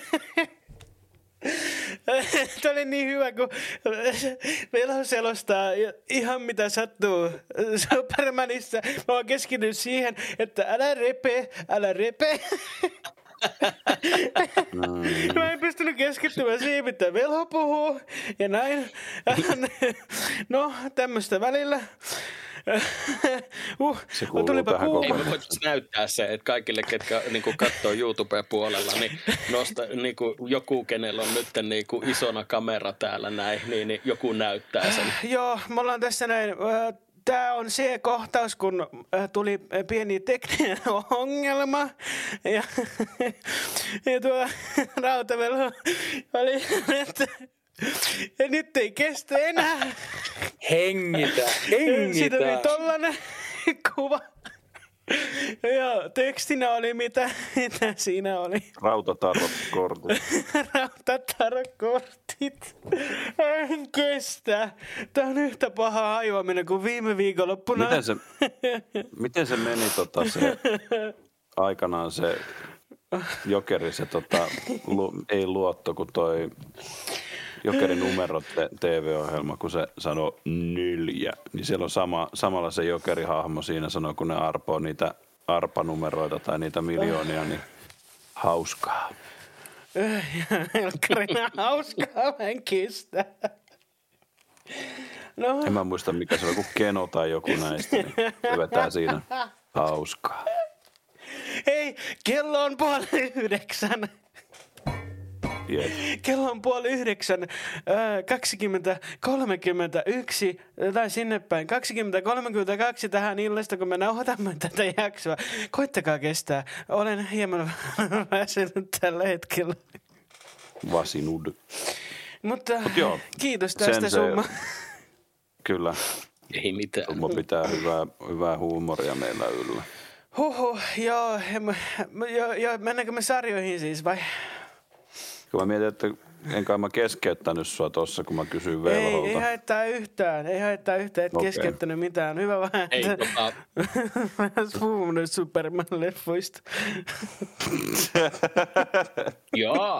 [SPEAKER 3] Tämä oli niin hyvä, kun meillä selostaa ihan mitä sattuu Supermanissa. Mä oon keskittynyt siihen, että älä repe. Mä en pystynyt keskittymään siihen, mitä Velho puhuu ja näin. No, tämmöistä välillä.
[SPEAKER 4] Se kuuluu
[SPEAKER 3] tulipa
[SPEAKER 4] tähän
[SPEAKER 3] kuuma.
[SPEAKER 1] Ei me voitaisiin näyttää se, että kaikille, ketkä niinku katsoo YouTube-puolella, niin niinku, joku, kenellä on nyt niinku isona kamera täällä näin, niin joku näyttää sen.
[SPEAKER 3] Joo, me ollaan tässä näin. Tämä on se kohtaus, kun tuli pieni tekninen ongelma ja tuo Rautavelho oli, että nyt ei kestä enää.
[SPEAKER 2] Hengitä.
[SPEAKER 3] Siitä oli tollanen kuva. Ja tekstinä oli mitä siinä oli.
[SPEAKER 4] Rautatarot-kortit.
[SPEAKER 3] Rautatarot-kortit. En kestä. Tämä on yhtä paha hajoaminen kuin viime viikonloppuna.
[SPEAKER 4] Miten se meni se aikanaan se Jokeri, se ei luotto, kun toi Jokerin numerot TV-ohjelma, kun se sanoo 4, niin siellä on samalla se Jokeri-hahmo siinä sanoo, kun ne arpoo niitä arpanumeroita tai niitä miljoonia, niin hauskaa.
[SPEAKER 3] Helkkarina hauskaa, mä en kestä. No.
[SPEAKER 4] En mä muista, mikä se on, joku Keno tai joku näistä, niin vetää siinä hauskaa.
[SPEAKER 3] Hei, kello on 8:30.
[SPEAKER 4] Jep.
[SPEAKER 3] Kello on 8:30, 20:31 tai sinne päin. 20:32 tähän illasta, kun me nauhoitamme tätä jaksoa. Koittakaa kestää. Olen hieman väsynyt tällä hetkellä.
[SPEAKER 4] Vasinud.
[SPEAKER 3] Mutta kiitos tästä Summa.
[SPEAKER 4] Kyllä.
[SPEAKER 1] Ei mitään.
[SPEAKER 4] Summa pitää hyvää huumoria meillä yllä.
[SPEAKER 3] Joo, mennäänkö me sarjoihin siis vai?
[SPEAKER 4] Kun mä mietin, että enkä mä keskeyttänyt sua tossa, kun mä kysyin Velholta.
[SPEAKER 3] Ei haittaa yhtään, et keskeyttänyt mitään. Hyvä vähän, että mä puhunut Superman-leffoista.
[SPEAKER 1] Joo.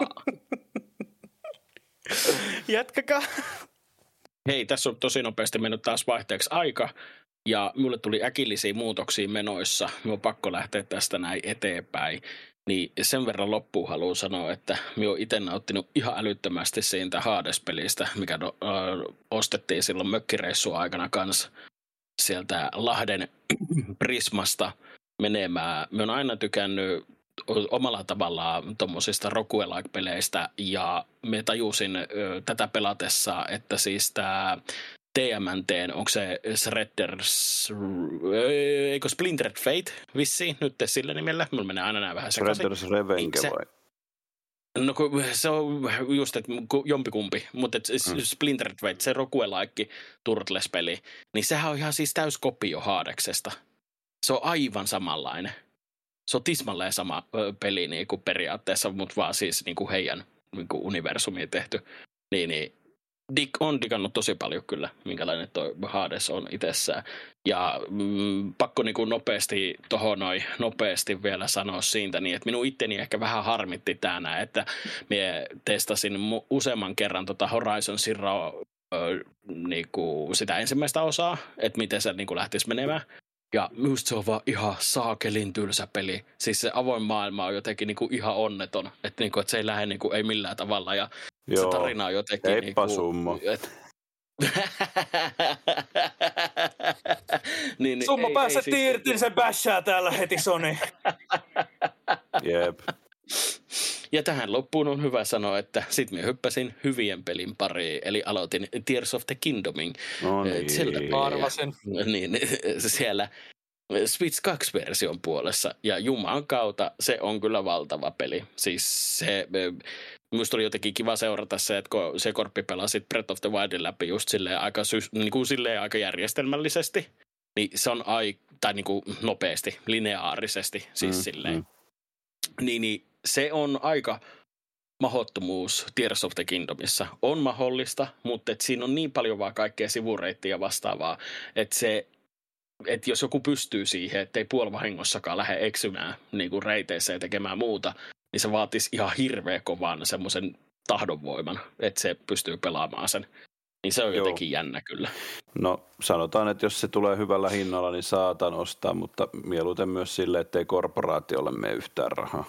[SPEAKER 3] Jatkakaa.
[SPEAKER 1] Hei, tässä on tosi nopeasti mennyt taas vaihteeksi aika. Ja mulle tuli äkillisiä muutoksia menoissa. Minun on pakko lähteä tästä näin eteenpäin. Niin sen verran loppuun haluan sanoa, että minä olen itse nauttinut ihan älyttömästi siitä Hades-pelistä, mikä ostettiin silloin mökkireissun aikana kanssa sieltä Lahden Prismasta menemään. Minä olen aina tykännyt omalla tavallaan tuommoisista roguelike-peleistä ja me tajusin tätä pelatessa, että siis tämä TMNT, onko se Shredder's, eikö Splintered Fate vissiin nyt sillä nimellä? Mulla menee aina nämä vähän sekaisin.
[SPEAKER 4] Shredder's Revenge vai?
[SPEAKER 1] No se on just, että jompikumpi, mutta Splintered Fate, se roguelike Turtles-peli, niin sehän on ihan siis täys kopio Hadeksesta. Se on aivan samanlainen. Se on tismalleen sama peli niin kuin periaatteessa, mutta vaan siis niin kuin heidän niin kuin universumiin tehty. Niin on digannut tosi paljon kyllä, minkälainen toi Hades on itsessään. Ja pakko niin kuin nopeasti vielä sanoa siitä, niin että minun itteni ehkä vähän harmitti tänään, että minä testasin useamman kerran Horizon Zero niin kuin sitä ensimmäistä osaa, että miten se niin kuin lähtisi menemään. Ja minusta se on vaan ihan saakelin tylsä peli. Siis se avoin maailma on jotenkin niinku ihan onneton. Että niinku, et se ei lähde niinku, ei millään tavalla. Ja se tarina on jotenkin...
[SPEAKER 4] Heippa summa.
[SPEAKER 2] niin, summa pääset irti, niin se bäshää täällä heti, Sony.
[SPEAKER 4] Jep.
[SPEAKER 1] Ja tähän loppuun on hyvä sanoa, että sit minä hyppäsin hyvien pelin pariin, eli aloitin Tears of the Kingdomin.
[SPEAKER 4] No niin.
[SPEAKER 2] Arvasin.
[SPEAKER 1] Niin, siellä Switch 2-version puolessa, ja juman kautta se on kyllä valtava peli. Siis se, minusta oli jotenkin kiva seurata se, että kun se Korppi pelasi Breath of the Wildin läpi just silleen aika järjestelmällisesti, niin se on tai niin kuin nopeasti, lineaarisesti, siis silleen. Niin se on aika mahdottomuus Tears of the Kingdomissa. On mahdollista, mutta siinä on niin paljon vaan kaikkea sivureittiä vastaavaa, että jos joku pystyy siihen, ettei puolivahingossakaan lähde eksymään niin kuin reiteissä ja tekemään muuta, niin se vaatisi ihan hirveä kovan semmoisen tahdonvoiman, että se pystyy pelaamaan sen. Niin se on jotenkin jännä kyllä.
[SPEAKER 4] No sanotaan, että jos se tulee hyvällä hinnalla, niin saatan ostaa, mutta mieluiten myös sille, ettei korporaatiolle mene yhtään rahaa.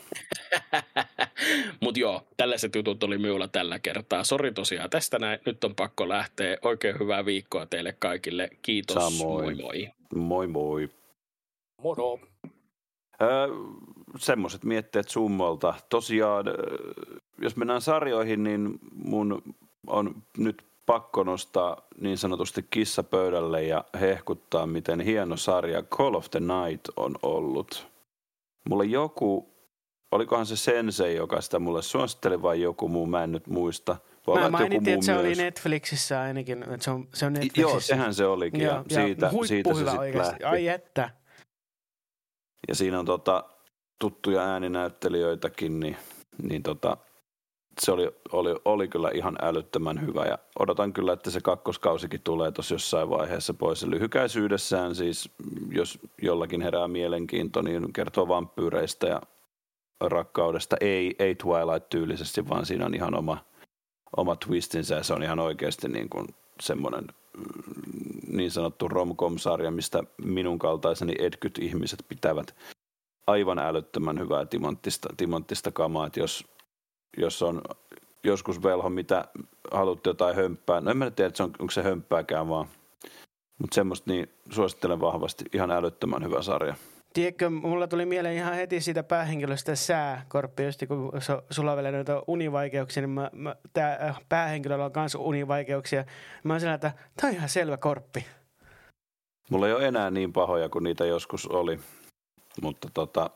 [SPEAKER 1] Mutta joo, tällaiset jutut oli minulla tällä kertaa. Sori tosiaan tästä näin. Nyt on pakko lähteä. Oikein hyvää viikkoa teille kaikille. Kiitos.
[SPEAKER 4] Samoin.
[SPEAKER 1] Moi moi.
[SPEAKER 4] Moi moi.
[SPEAKER 2] Moro.
[SPEAKER 4] Semmoiset mietteet Summolta. Tosiaan, jos mennään sarjoihin, niin mun on nyt pakko nostaa niin sanotusti kissa pöydälle ja hehkuttaa, miten hieno sarja Call of the Night on ollut. Mulle joku, olikohan se Sensei, joka sitä mulle suositteli vai joku muu, mä en nyt muista.
[SPEAKER 3] Mä mainitin, että se oli Netflixissä ainakin. Se on Netflixissä.
[SPEAKER 4] Joo, sehän se olikin. Ja siitä se sitten lähti.
[SPEAKER 3] Ai että.
[SPEAKER 4] Ja siinä on tuttuja ääninäyttelijöitäkin, niin se oli kyllä ihan älyttömän hyvä ja odotan kyllä, että se kakkoskausikin tulee tuossa jossain vaiheessa pois. Lyhykäisyydessään siis, jos jollakin herää mielenkiinto, niin kertoo vampyyreistä ja rakkaudesta. Ei Twilight-tyylisesti, vaan siinä on ihan oma twistinsä ja se on ihan oikeasti niin kuin semmoinen niin sanottu rom-com-sarja, mistä minun kaltaiseni edkyt-ihmiset pitävät aivan älyttömän hyvää timanttista kamaa, että jos on joskus velho, mitä haluatte jotain hömppää. No en mä tiedä, että onko se hömppääkään vaan. Mutta semmoista niin suosittelen vahvasti. Ihan älyttömän hyvä sarja.
[SPEAKER 3] Tiedätkö, mulla tuli mieleen ihan heti siitä päähenkilöstä Korppi, just kun sulla on vielä noita univaikeuksia, niin tää päähenkilöllä on myös univaikeuksia. Mä oon sellainen, että tää on ihan selvä Korppi.
[SPEAKER 4] Mulla ei ole enää niin pahoja kuin niitä joskus oli, mutta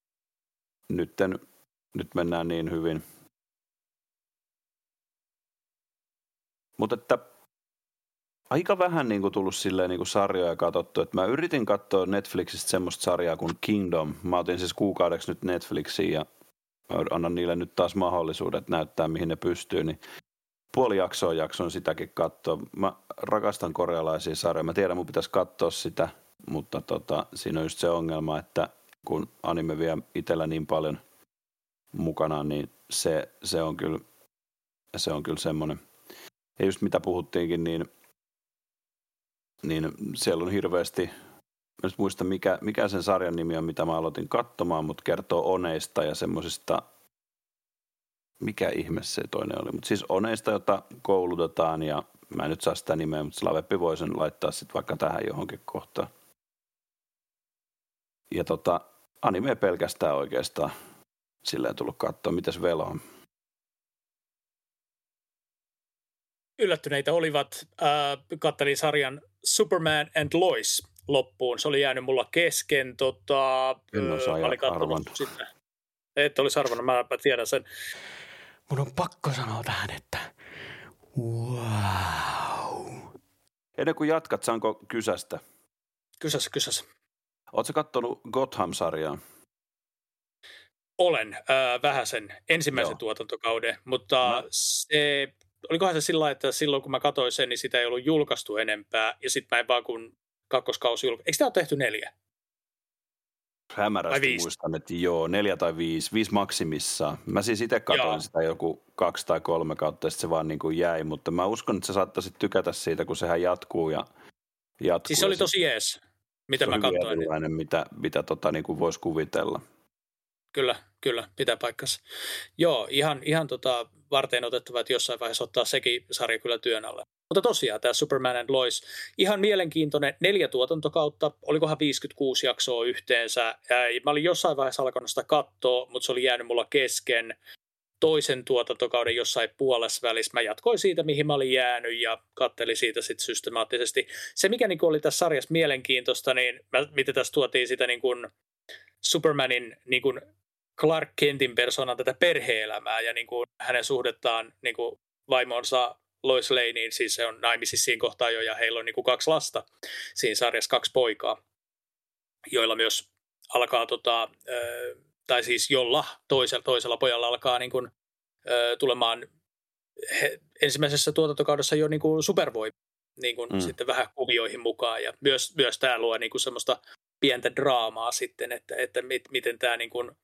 [SPEAKER 4] nyt mennään niin hyvin. Mutta että aika vähän niin kuin tullut silleen niin kuin sarjoja katsottu, että mä yritin katsoa Netflixistä semmoista sarjaa kuin Kingdom. Mä otin siis kuukaudeksi nyt Netflixiin ja annan niille nyt taas mahdollisuudet näyttää, mihin ne pystyy, niin puoli jakson sitäkin katsoa. Mä rakastan korealaisia sarjoja. Mä tiedän, mun pitäisi katsoa sitä, mutta siinä on just se ongelma, että kun anime vie itsellä niin paljon mukana, niin se on kyllä semmoinen. Ja just mitä puhuttiinkin, niin siellä on hirveästi, mä nyt muista mikä sen sarjan nimi on, mitä mä aloitin katsomaan, mutta kertoo oneista ja semmoisista, mikä ihme se toinen oli, mutta siis oneista, jota koulutetaan, ja mä en nyt saa sitä nimeä, mutta Slaveppi voi sen laittaa sitten vaikka tähän johonkin kohtaan. Ja anime pelkästään oikeastaan silleen tullut katsoa, mitäs Velo on.
[SPEAKER 2] Yllättyneitä olivat, kattelin sarjan Superman and Lois loppuun. Se oli jäänyt mulla kesken.
[SPEAKER 4] Olin katsonut
[SPEAKER 2] sitä. Et olisi arvannut, mä tiedän sen.
[SPEAKER 3] Mun on pakko sanoa tähän, että wow.
[SPEAKER 4] Ennen kuin jatkat, saanko kysästä?
[SPEAKER 2] Kysäs.
[SPEAKER 4] Ootko kattonut Gotham-sarjaa?
[SPEAKER 2] Olen vähäsen ensimmäisen tuotantokauden, mutta olikohan se sillä lailla, että silloin kun mä katsoin sen, niin sitä ei ollut julkaistu enempää, ja sitten mä en vaan kun kakkoskausi julkaistu. Eikö tämä ole tehty 4?
[SPEAKER 4] Hämärästi muistan, että 4 tai 5 maksimissaan. Mä siis itse katsoin sitä joku 2 tai 3 kautta, ja sitten se vaan niin kuin jäi, mutta mä uskon, että sä saattaisit tykätä siitä, kun sehän jatkuu.
[SPEAKER 2] Siis se oli tosi jees, mitä mä katsoin.
[SPEAKER 4] Se on mitä niin kuin voisi kuvitella.
[SPEAKER 2] Kyllä, pitää paikkansa. Joo, ihan varten otettava, että jossain vaiheessa ottaa sekin sarja kyllä työn alle. Mutta tosiaan tämä Superman and Lois, ihan mielenkiintoinen 4 tuotantokautta, olikohan 56 jaksoa yhteensä. Mä olin jossain vaiheessa alkanut sitä katsoa, mutta se oli jäänyt mulla kesken toisen tuotantokauden jossain puolessa välissä. Mä jatkoin siitä, mihin mä olin jäänyt ja kattelin siitä sitten systemaattisesti. Se, mikä niin oli tässä sarjassa mielenkiintoista, niin miten tässä tuotiin sitä niin kuin Supermanin niin kuin Clark Kentin persoonan tätä perhe-elämää ja niin kuin hänen suhdettaan niin kuin vaimonsa Lois Laneen, siis se on naimisissa siinä kohtaa jo, ja heillä on niin kuin 2 lasta siinä sarjassa, 2 poikaa, joilla myös alkaa, tai siis jolla toisella pojalla alkaa niin kuin, tulemaan ensimmäisessä tuotantokaudessa jo niin kuin supervoima niin kuin sitten vähän kuvioihin mukaan, ja myös tämä luo niin kuin semmoista pientä draamaa sitten, että miten tämä niin kuin,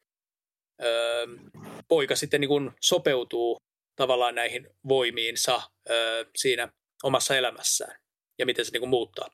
[SPEAKER 2] poika sitten niin kuin sopeutuu tavallaan näihin voimiinsa siinä omassa elämässään ja miten se niin kuin muuttaa.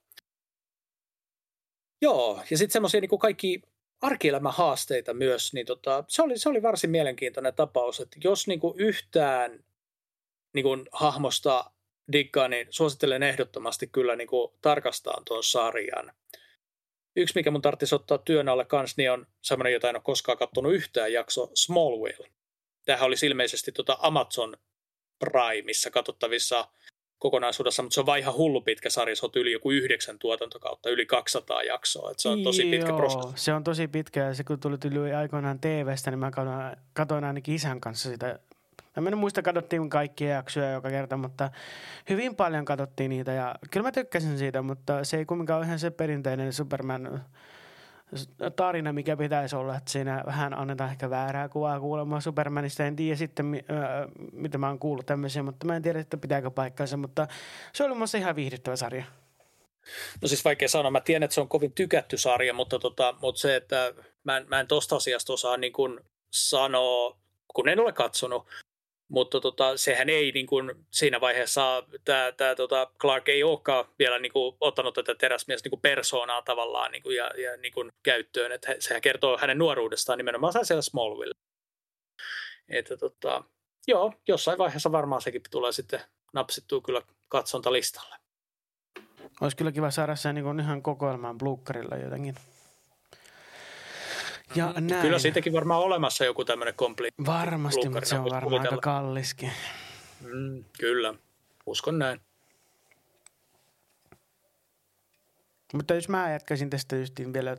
[SPEAKER 2] Joo, ja sitten semmoisia niin kuin kaikki arkielämän haasteita myös, niin se oli varsin mielenkiintoinen tapaus, että jos niin kuin yhtään niin kuin hahmosta diggaa, niin suosittelen ehdottomasti kyllä niin kuin tarkastaa tuon sarjan. Yksi, mikä mun tarvitsisi ottaa työn alle kanssa, niin on semmoinen, jota en ole koskaan katsonut yhtään jakso, Smallville. Tämähän olisi ilmeisesti Amazon Primeissa katsottavissa kokonaisuudessa, mutta se on vaan ihan hullu pitkä sarja, se on yli joku 9 tuotantokautta, yli 200 jaksoa, että se on tosi pitkä prosessi.
[SPEAKER 3] Se on tosi pitkä, ja se kun tuli yli aikoinaan TV:stä, niin mä katsoin ainakin isän kanssa sitä. Mä en muista, katsottiin kaikkia jaksoja joka kerta, mutta hyvin paljon katsottiin niitä, ja kyllä mä tykkäsin siitä, mutta se ei kumminkaan ole ihan se perinteinen Superman tarina, mikä pitäisi olla, että siinä vähän annetaan ehkä väärää kuvaa kuulemaan Supermanista. En tiedä sitten, mitä mä oon kuullut tämmöisiä, mutta mä en tiedä, että pitääkö paikkansa, mutta se oli musta ihan viihdyttävä sarja.
[SPEAKER 2] No siis vaikea sanoa, mä tiedän, että se on kovin tykätty sarja, mutta se, että mä en tosta asiasta osaa niin kuin sanoa, kun en ole katsonut, mutta sehän ei niin kuin siinä vaiheessa, tämä Clark ei olekaan vielä niin kuin ottanut tätä teräsmies niin kuin persoonaa tavallaan niin kuin, ja niin kuin käyttöön, että sehän kertoo hänen nuoruudestaan nimenomaan siellä Smallville. Että joo, jossain vaiheessa varmaan sekin tulee sitten napsittua kyllä katsontalistalle.
[SPEAKER 3] Olisi kyllä kiva saada sen niin kuin ihan kokoelmaan Blukkarilla jotenkin. Ja
[SPEAKER 2] kyllä siitäkin varmaan olemassa joku tämmöinen
[SPEAKER 3] varmasti, mutta se on varmaan aika kalliskin.
[SPEAKER 2] Kyllä, uskon näin.
[SPEAKER 3] Mutta jos mä jatkaisin tästä justiin vielä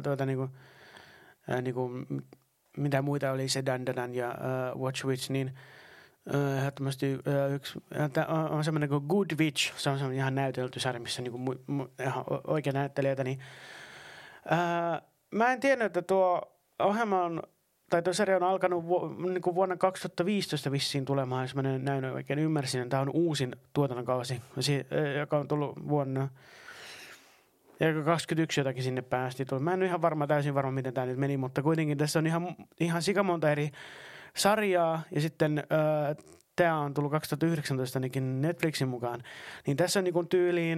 [SPEAKER 3] mitä muita oli se Dandanan ja Watch Witch, niin ehdottomasti yksi on semmoinen kuin Good Witch, se on semmoinen ihan näytelty sarja, missä niinku ihan oikea näyttelijöitä, niin mä en tiennyt, että tuo ohjelma on toi sarja on alkanut niin vuonna 2015 vissiin tulemaan, jos mä näin oikein ymmärsin. Tämä on uusin tuotantokausi, joka on tullut vuonna... Ja 21 jotakin sinne päästi. Mä en ole ihan täysin varma, miten tämä nyt meni, mutta kuitenkin tässä on ihan sikamonta eri sarjaa. Ja sitten tämä on tullut 2019 ainakin Netflixin mukaan. Niin tässä on niin tyyliin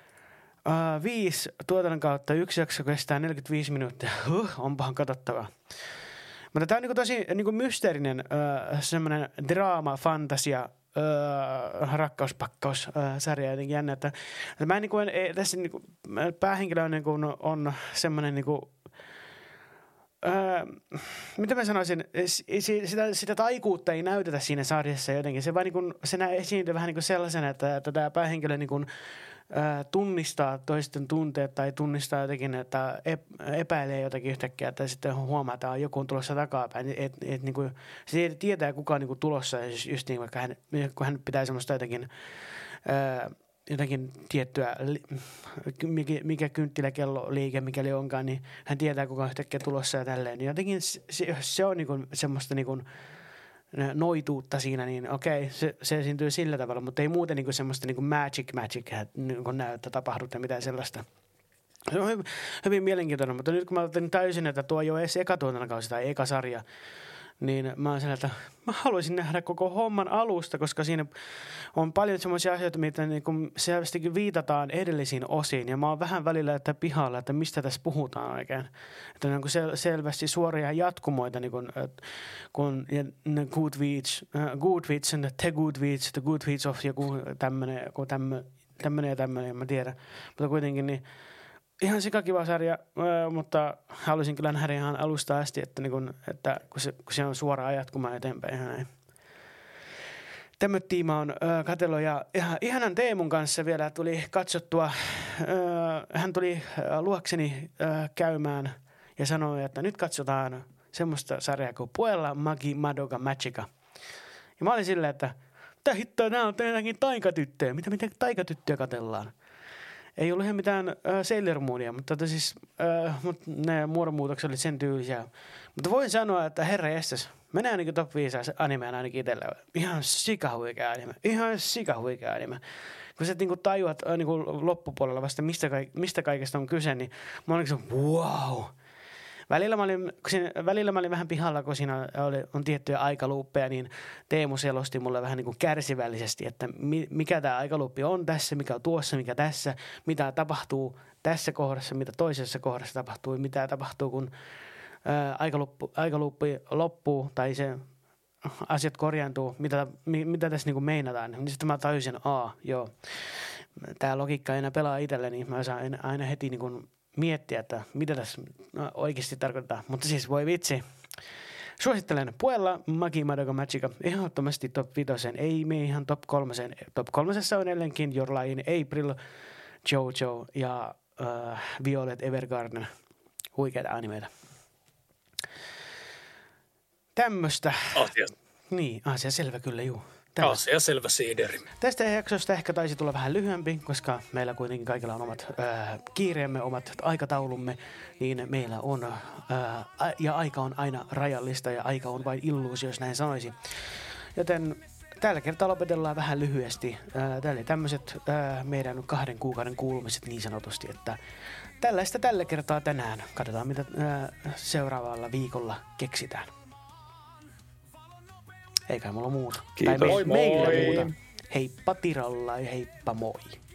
[SPEAKER 3] 5 tuotannon kautta. Yksi jakso kestää 45 minuuttia. Onpahan katsottavaa. Mutta tämä on niin tosi niin mysteerinen semmoinen draama, fantasia, rakkauspakkaus-sarja jotenkin jännä, että mä en, niin kuin, tässä niin kuin, päähenkilö on, niin kuin, on semmoinen niin kuin, mitä mä sanoisin, sitä taikuutta ei näytetä siinä sarjassa jotenkin, se vaan niin kuin, se esiintyy vähän niin kuin sellaisena, että tämä päähenkilö niin kuin, tunnistaa toisten tunteet tai tunnistaa jotenkin, että epäilee jotakin yhtäkkiä, että sitten huomaa, että joku on tulossa takapäin. Niin kuin, se tietää, kuka on niin kuin tulossa, just niin, vaikka kun hän pitää semmoista jotakin tiettyä, mikä kynttiläkelloliike, mikäli onkaan, niin hän tietää, kuka on yhtäkkiä tulossa ja tälleen. Jotenkin se on niin kuin semmoista niin kuin noituutta siinä, niin okei, se esiintyy sillä tavalla, mutta ei muuten niin kuin semmoista niin kuin magic niin kuin näyttää tapahdu tai mitään sellaista. Se on hyvin mielenkiintoinen, mutta nyt kun mä otin täysin, että tuo ei ole edes eka tuotantokausi tai eka sarja, niin mä oon että mä haluaisin nähdä koko homman alusta, koska siinä on paljon semmoisia asioita, mitä niin kuin selvästikin viitataan edellisiin osiin. Ja mä oon vähän välillä että pihalla, että mistä tässä puhutaan oikein. Että on niin selvästi suoria jatkumoita, niin kun Goodwitch and the Goodwitch of joku tämmöinen ja tämmöinen, en mä tiedä. Mutta kuitenkin niin ihan sikakiva sarja, mutta haluaisin kyllä nähdä ihan alusta asti, että, niin kun se on suoraan jatkumaan eteenpäin. Näin. Tämmöinen tiima on katsellut ja ihanan Teemun kanssa vielä tuli katsottua. Hän tuli luokseni käymään ja sanoi, että nyt katsotaan semmoista sarjaa kuin Puella Magi Madoka Magica. Ja mä olin silleen, että mitä hittoa, nämä on jotakin taikatyttöjä. Mitä taikatyttöjä katsellaan? Ei ollut ihan mitään Sailor Moonia, mutta siis ne muodonmuutokset olivat sen tyylisiä. Mutta voin sanoa, että herra jestas, menee ainakin top 5 animeen ainakin itsellä. Ihan sikahuikea anime. Kun sä niinku tajuat niinku loppupuolella vasta, mistä kaikesta on kyse, niin mä olin wow. Välillä mä olin vähän pihalla, kun siinä on tiettyjä aikaluuppeja, niin Teemu selosti mulle vähän niin kuin kärsivällisesti, että mikä tämä aikaluuppi on tässä, mikä on tuossa, mikä tässä, mitä tapahtuu tässä kohdassa, mitä toisessa kohdassa tapahtuu, mitä tapahtuu, kun aikaluuppi loppuu tai se asiat korjaantuu, mitä tässä niin kuin meinataan. Niin sitten mä tajusin, joo, tämä logiikka ei enää pelaa itselle, niin mä saan aina heti niin kuin miettiä, että mitä tässä oikeasti tarkoittaa. Mutta siis voi vitsi. Suosittelen Puella Magi Madoka Magica ehdottomasti top 5. Ei mene ihan top 3. Top 3 on edelleenkin Your Lie in April, JoJo ja Violet Evergarden. Huikeita animeita. Tämmöstä. Asia selvä kyllä, juu.
[SPEAKER 2] Asia selvä siideri.
[SPEAKER 3] Tästä jaksosta ehkä taisi tulla vähän lyhyempi, koska meillä kuitenkin kaikilla on omat kiireemme, omat aikataulumme, niin meillä on, ja aika on aina rajallista ja aika on vain illuusio, jos näin sanoisi. Joten tällä kertaa lopetellaan vähän lyhyesti. Täällä tämmöiset meidän 2 kuukauden kuulumiset niin sanotusti, että tällaista tällä kertaa tänään. Katsotaan mitä seuraavalla viikolla keksitään. Eikä mulla muuta.
[SPEAKER 4] Kiitos.
[SPEAKER 3] Tai meillä muuta. Heippa Tirolla ja heippa moi.